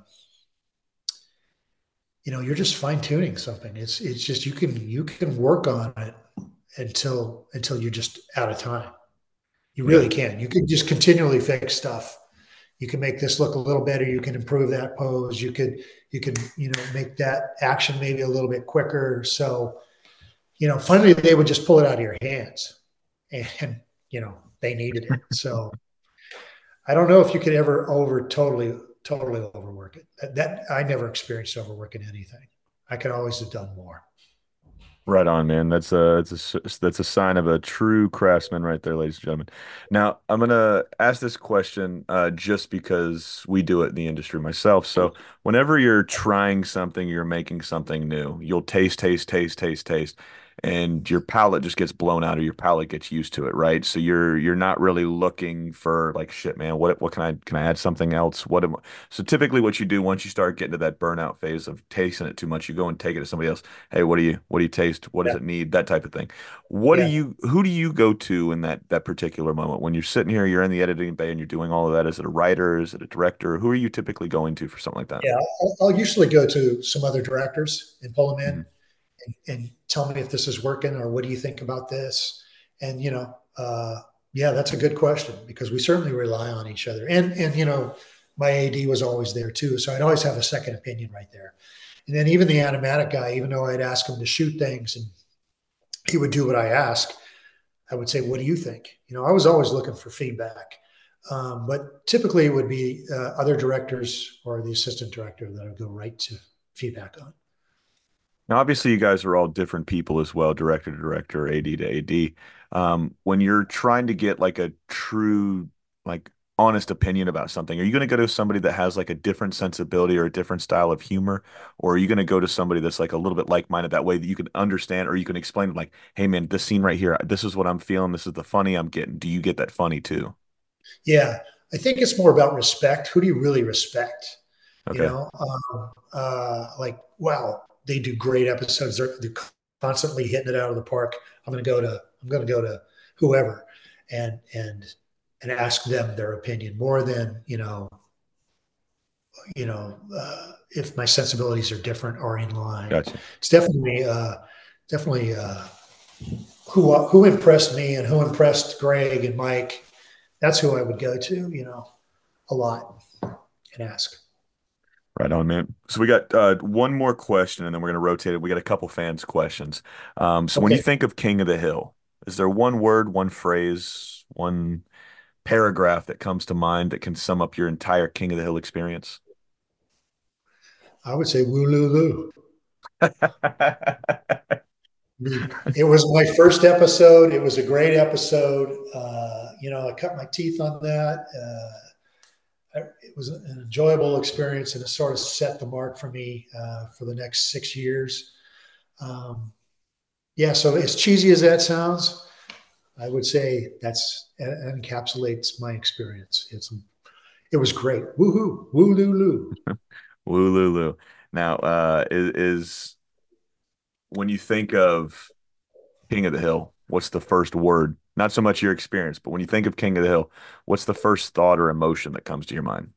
you know, you're just fine tuning something. It's it's just you can you can work on it until until you're just out of time. You Yeah. really can. You can just continually fix stuff. You can make this look a little better. You can improve that pose. You could you could you know make that action maybe a little bit quicker. So you know, finally they would just pull it out of your hands, and you know they needed it. So I don't know if you could ever over totally totally overwork it. That, that I never experienced overworking anything. I could always have done more. Right on, man. That's a that's a that's a sign of a true craftsman right there, ladies and gentlemen. Now, I'm gonna ask this question uh, just because we do it in the industry myself. So, whenever you're trying something, you're making something new, you'll taste, taste, taste, taste, taste, and your palate just gets blown out, or your palate gets used to it, right? So you're you're not really looking for like shit, man. What what can I can I add something else? What am so typically what you do once you start getting to that burnout phase of tasting it too much, you go and take it to somebody else. Hey, what do you what do you taste? What does Yeah, it need? That type of thing. What do yeah, you who do you go to in that that particular moment when you're sitting here, you're in the editing bay and you're doing all of that? Is it a writer? Is it a director? Who are you typically going to for something like that? yeah. I'll, I'll usually go to some other directors and pull them in Mhm. and, and tell me if this is working or what do you think about this? And you know, uh, yeah, that's a good question because we certainly rely on each other. And and you know, my A D was always there too, so I'd always have a second opinion right there. And then even the animatic guy, even though I'd ask him to shoot things and he would do what I ask, I would say, "What do you think?" You know, I was always looking for feedback. Um, but typically, it would be uh, other directors or the assistant director that I would go right to feedback on. Now, obviously, you guys are all different people as well, director to director, A D to A D. Um, when you're trying to get like a true, like honest opinion about something, are you going to go to somebody that has like a different sensibility or a different style of humor, or are you going to go to somebody that's like a little bit like-minded that way that you can understand or you can explain like, hey man, this scene right here, this is what I'm feeling, this is the funny I'm getting. Do you get that funny too? Yeah, I think it's more about respect. Who do you really respect? You Okay, know, um, uh, like wow, they do great episodes. They're, they're constantly hitting it out of the park. I'm going to go to I'm going to go to whoever and and and ask them their opinion more than you know you know uh, if my sensibilities are different or in line. gotcha. It's definitely uh, definitely uh, who who impressed me and who impressed Greg and Mike. That's who I would go to. You know, a lot and ask. Right on, man. So we got uh, one more question, and then we're going to rotate it. We got a couple fans' questions. Um, so when you Okay. think of King of the Hill, is there one word, one phrase, one paragraph that comes to mind that can sum up your entire King of the Hill experience? I would say woo loo loo. I mean, it was my first episode. It was a great episode. Uh, you know, I cut my teeth on that. Uh, it was an enjoyable experience, and it sort of set the mark for me uh, for the next six years. Um, yeah, so as cheesy as that sounds, I would say that's that encapsulates my experience. It's it was great. Woohoo! Woo loo loo. Wooloo. Now, uh, is, is when you think of King of the Hill, what's the first word? Not so much your experience, but when you think of King of the Hill, what's the first thought or emotion that comes to your mind?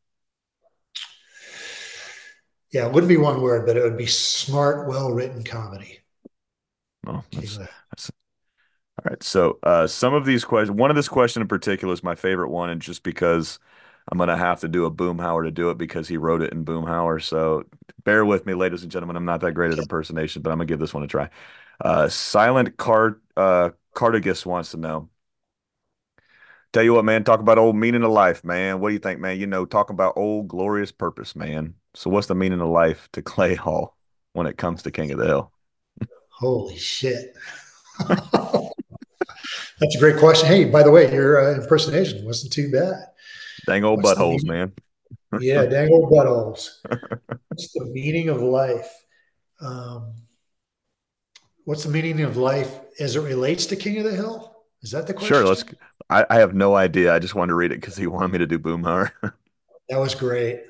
Yeah, it wouldn't be one word, but it would be smart, well written comedy. Oh, King of that's the that's all right. So, uh, some of these questions, one of this question in particular is my favorite one, and just because I'm gonna have to do a Boomhauer to do it because he wrote it in Boomhauer. So, bear with me, ladies and gentlemen. I'm not that great at impersonation, but I'm gonna give this one a try. Uh, Silent Card uh, Cardigus wants to know. Tell you what, man. Talk about old meaning of life, man. What do you think, man? You know, talk about old glorious purpose, man. So, what's the meaning of life to Clay Hall when it comes to King of the Hill? Holy shit. That's a great question. Hey, by the way, your uh, impersonation wasn't too bad. Dang old What's the buttholes, meaning? man. Yeah, dang old buttholes. What's the meaning of life? Um, what's the meaning of life as it relates to King of the Hill? Is that the Sure, let's. question? I, I have no idea. I just wanted to read it because he wanted me to do Boomhauer. That was great.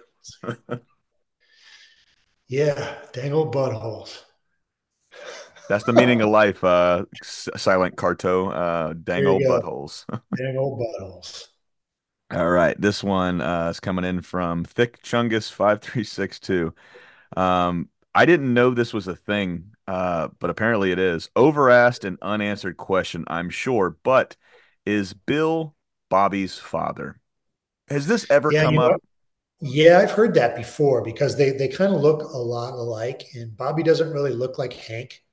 Yeah, dang old buttholes. That's the meaning of life, uh, S- Silent Carto. Uh, dang There you old go. buttholes. Dang old buttholes. All right, this one uh, is coming in from Thick Chungus five three six two. Um, I didn't know this was a thing, uh, but apparently it is. Overasked and unanswered question, I'm sure, but is Bill Bobby's father? Has this ever Yeah, come you know, up? yeah, I've heard that before because they they kind of look a lot alike, and Bobby doesn't really look like Hank.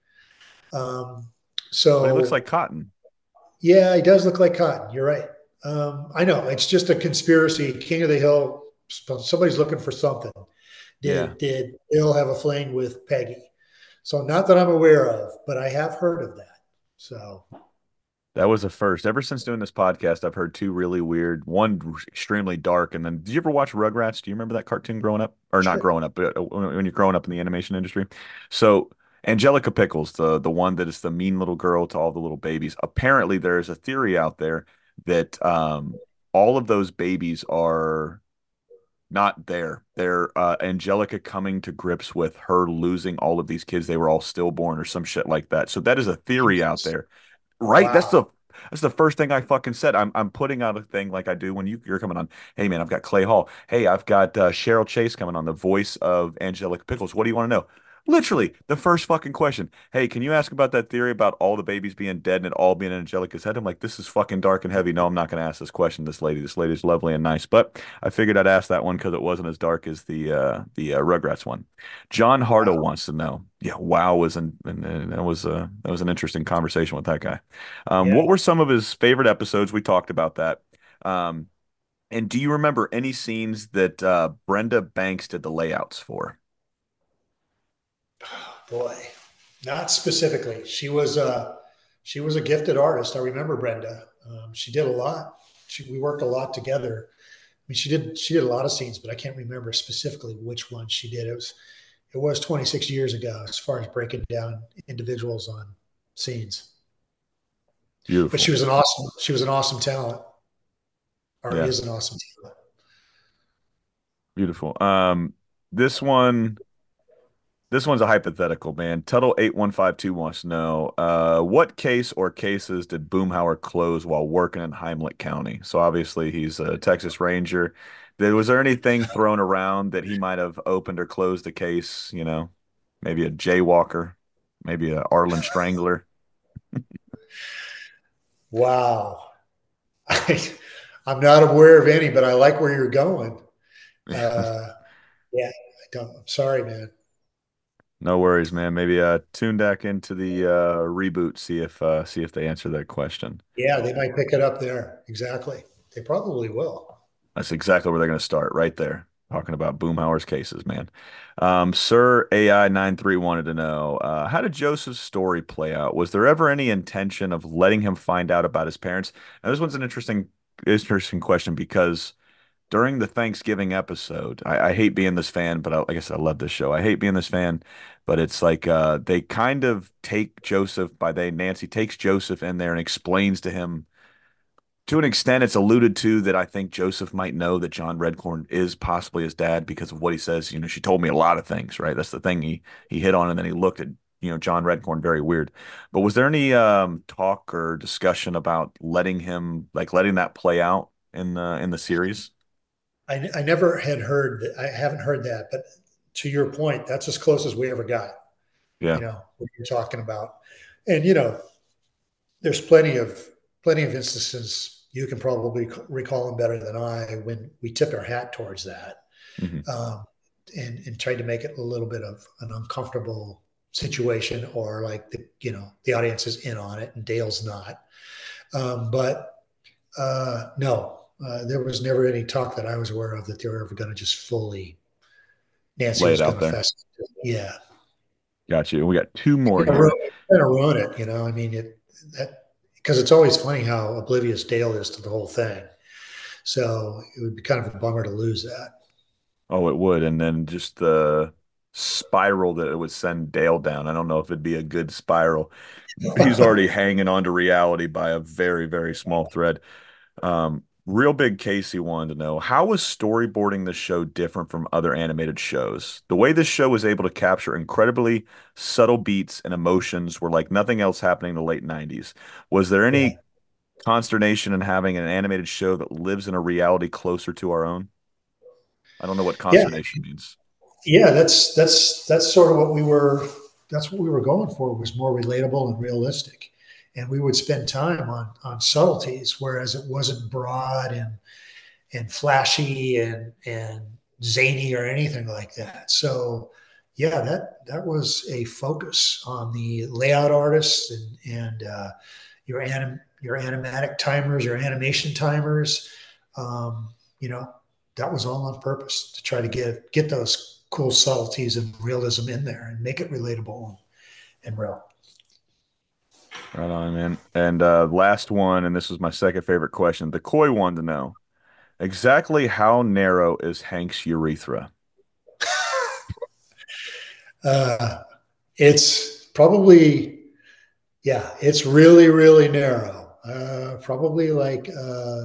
Um, But he looks so like Cotton. yeah, he does look like Cotton. You're right. Um, I know it's just a conspiracy. King of the Hill. Somebody's looking for something. Yeah. Did did Bill have a fling with Peggy? So not that I'm aware of, but I have heard of that. So That was a first. Ever since doing this podcast, I've heard two really weird, one extremely dark, and then did you ever watch Rugrats? Do you remember that cartoon growing up? Or not sure. growing up, but uh, when when you're growing up in the animation industry. So Angelica Pickles, the the one that is the mean little girl to all the little babies, apparently there is a theory out there that um all of those babies are not there. They're uh, Angelica coming to grips with her losing all of these kids. They were all stillborn or some shit like that. So that is a theory out Jesus. there. Right? That's the Wow. that's the first thing I fucking said. I'm I'm putting out a thing like I do when you you're coming on. Hey man, I've got Clay Hall. Hey, I've got uh, Cheryl Chase coming on, the voice of Angelica Pickles. What do you want to know? Literally, the first fucking question. Hey, can you ask about that theory about all the babies being dead and it all being in Angelica's head? I'm like, this is fucking dark and heavy. No, I'm not going to ask this question. This lady, this lady's lovely and nice, but I figured I'd ask that one because it wasn't as dark as the uh, the uh, Rugrats one. John Hardo Wow. wants to know. Yeah, wow was an and, and that was uh, that was an interesting conversation with that guy. Um, Yeah. what were some of his favorite episodes? We talked about that. Um, and do you remember any scenes that uh, Brenda Banks did the layouts for? Boy, not specifically. She was uh she was a gifted artist. I remember Brenda. Um, she did a lot. She, we worked a lot together. I mean, she did she did a lot of scenes, but I can't remember specifically which one she did. It was it was twenty-six years ago as far as breaking down individuals on scenes. But she Beautiful. was an awesome she was an awesome talent, or Yeah, is an awesome talent. beautiful. Um, this one, this one's a hypothetical, man. Tuttle eight one five two wants to know, uh, what case or cases did Boomhauer close while working in Heimlich County? So obviously he's a Texas Ranger. There, was there anything thrown around that he might have opened or closed the case? You know, maybe a jaywalker, maybe a Arlen Strangler. Wow. I, I'm not aware of any, but I like where you're going. Uh, yeah, I don't. I'm sorry, man. No worries, man. Maybe uh tune back into the uh reboot, see if uh see if they answer that question. Yeah, they might pick it up there. Exactly. They probably will. That's exactly where they're gonna start, right there. Talking about Boomhauer's cases, man. Um, Sir A I nine three wanted to know, uh, how did Joseph's story play out? Was there ever any intention of letting him find out about his parents? Now, this one's an interesting interesting question because during the Thanksgiving episode, I, I hate being this fan, but I, like I said, I love this show. I hate being this fan, but it's like uh, they kind of take Joseph by they Nancy takes Joseph in there and explains to him to an extent. It's alluded to that I think Joseph might know that John Redcorn is possibly his dad because of what he says. You know, she told me a lot of things, right? That's the thing he he hit on, and then he looked at you know John Redcorn very weird. But was there any um, talk or discussion about letting him like letting that play out in the in the series? I, I never had heard that. I haven't heard that, but to your point, that's as close as we ever got. You Yeah. know what you're talking about, and you know, there's plenty of plenty of instances you can probably recall them better than I when we tipped our hat towards that, Hmm. um, and and tried to make it a little bit of an uncomfortable situation, or like the you know the audience is in on it and Dale's not. Um, but uh, no, uh, there was never any talk that I was aware of that they were ever going to just fully. Nancy Lay it was going out to there. fess. Yeah, Got you. We got two more kind of ruin, here. kind of ruin it. You know, I mean, it that because it's always funny how oblivious Dale is to the whole thing. So it would be kind of a bummer to lose that. Oh, it would. And then just the spiral that it would send Dale down. I don't know if it'd be a good spiral. He's already hanging on to reality by a very, very small thread. Um, real big Casey wanted to know, how was storyboarding the show different from other animated shows? The way this show was able to capture incredibly subtle beats and emotions were like nothing else happening in the late nineties. Was there any Yeah. consternation in having an animated show that lives in a reality closer to our own? I don't know what Yeah. consternation means. Yeah, that's that's that's sort of what we were that's what we were going for, was more relatable and realistic. And we would spend time on on subtleties, whereas it wasn't broad and and flashy and and zany or anything like that. So yeah, that that was a focus on the layout artists and and uh, your anim your animatic timers, your animation timers. Um, you know, that was all on purpose to try to get get those cool subtleties and realism in there and make it relatable and, and real. Right on, man. And uh, last one, and this was my second favorite question. The Koi wanted to know exactly how narrow is Hank's urethra? Uh, it's probably, yeah, it's really, really narrow. Uh, probably like uh,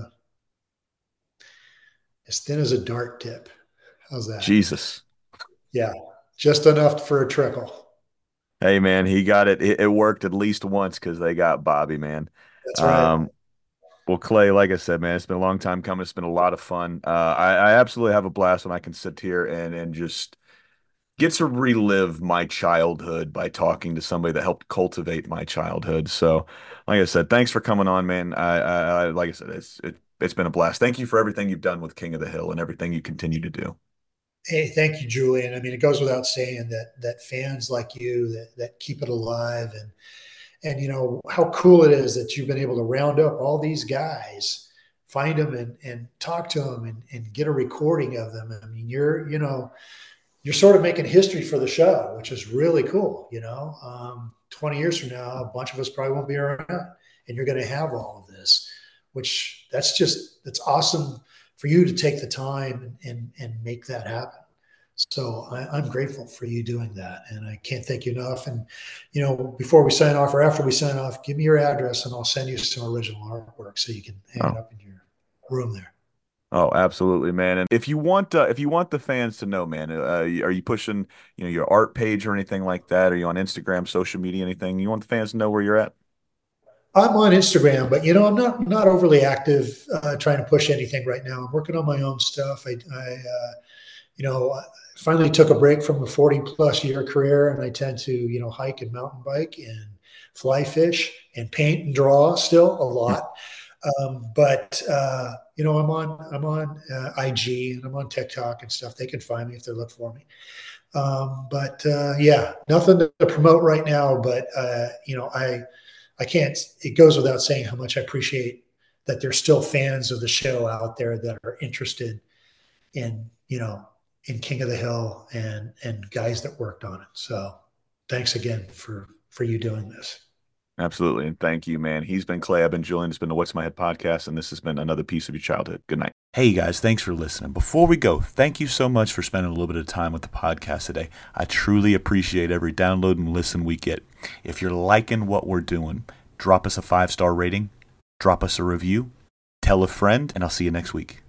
as thin as a dart tip. How's that? Jesus. Yeah, just enough for a trickle. Hey, man, he got it. It, it worked at least once because they got Bobby, man. That's right. Um, well, Clay, like I said, man, it's been a long time coming. It's been a lot of fun. Uh, I, I absolutely have a blast when I can sit here and and just get to relive my childhood by talking to somebody that helped cultivate my childhood. So, like I said, thanks for coming on, man. I, I, I like I said, it's it, it's been a blast. Thank you for everything you've done with King of the Hill and everything you continue to do. Hey, thank you, Julian. I mean, it goes without saying that that fans like you that that keep it alive, and and you know how cool it is that you've been able to round up all these guys, find them and and talk to them and, and get a recording of them. I mean, you're you know you're sort of making history for the show, which is really cool. You know, um, twenty years from now, a bunch of us probably won't be around, and you're going to have all of this, which that's just that's awesome for you to take the time and and, and make that happen. So I, I'm grateful for you doing that, and I can't thank you enough. And you know, before we sign off or after we sign off, give me your address, and I'll send you some original artwork so you can hang Oh, it up in your room there. oh, absolutely, man. And if you want, uh, if you want the fans to know, man, uh, are you pushing, you know, your art page or anything like that? Are you on Instagram, social media, anything? You want the fans to know where you're at? I'm on Instagram, but you know, I'm not not overly active uh, trying to push anything right now. I'm working on my own stuff. I, I uh, you know, I finally took a break from a forty plus year career, and I tend to, you know, hike and mountain bike and fly fish and paint and draw still a lot. Um, but uh, you know, I'm on I'm on uh, I G and I'm on TikTok and stuff. They can find me if they look for me. Um, but uh, yeah, nothing to promote right now. But uh, you know, I I can't. It goes without saying how much I appreciate that there's still fans of the show out there that are interested in, you know, in King of the Hill and and guys that worked on it. So thanks again for for you doing this. Absolutely. And thank you, man. He's been Clay. I've been Julian. It's been the What's My Head podcast, and this has been another piece of your childhood. Good night. Hey, guys, thanks for listening. Before we go, thank you so much for spending a little bit of time with the podcast today. I truly appreciate every download and listen we get. If you're liking what we're doing, drop us a five-star rating, drop us a review, tell a friend, and I'll see you next week.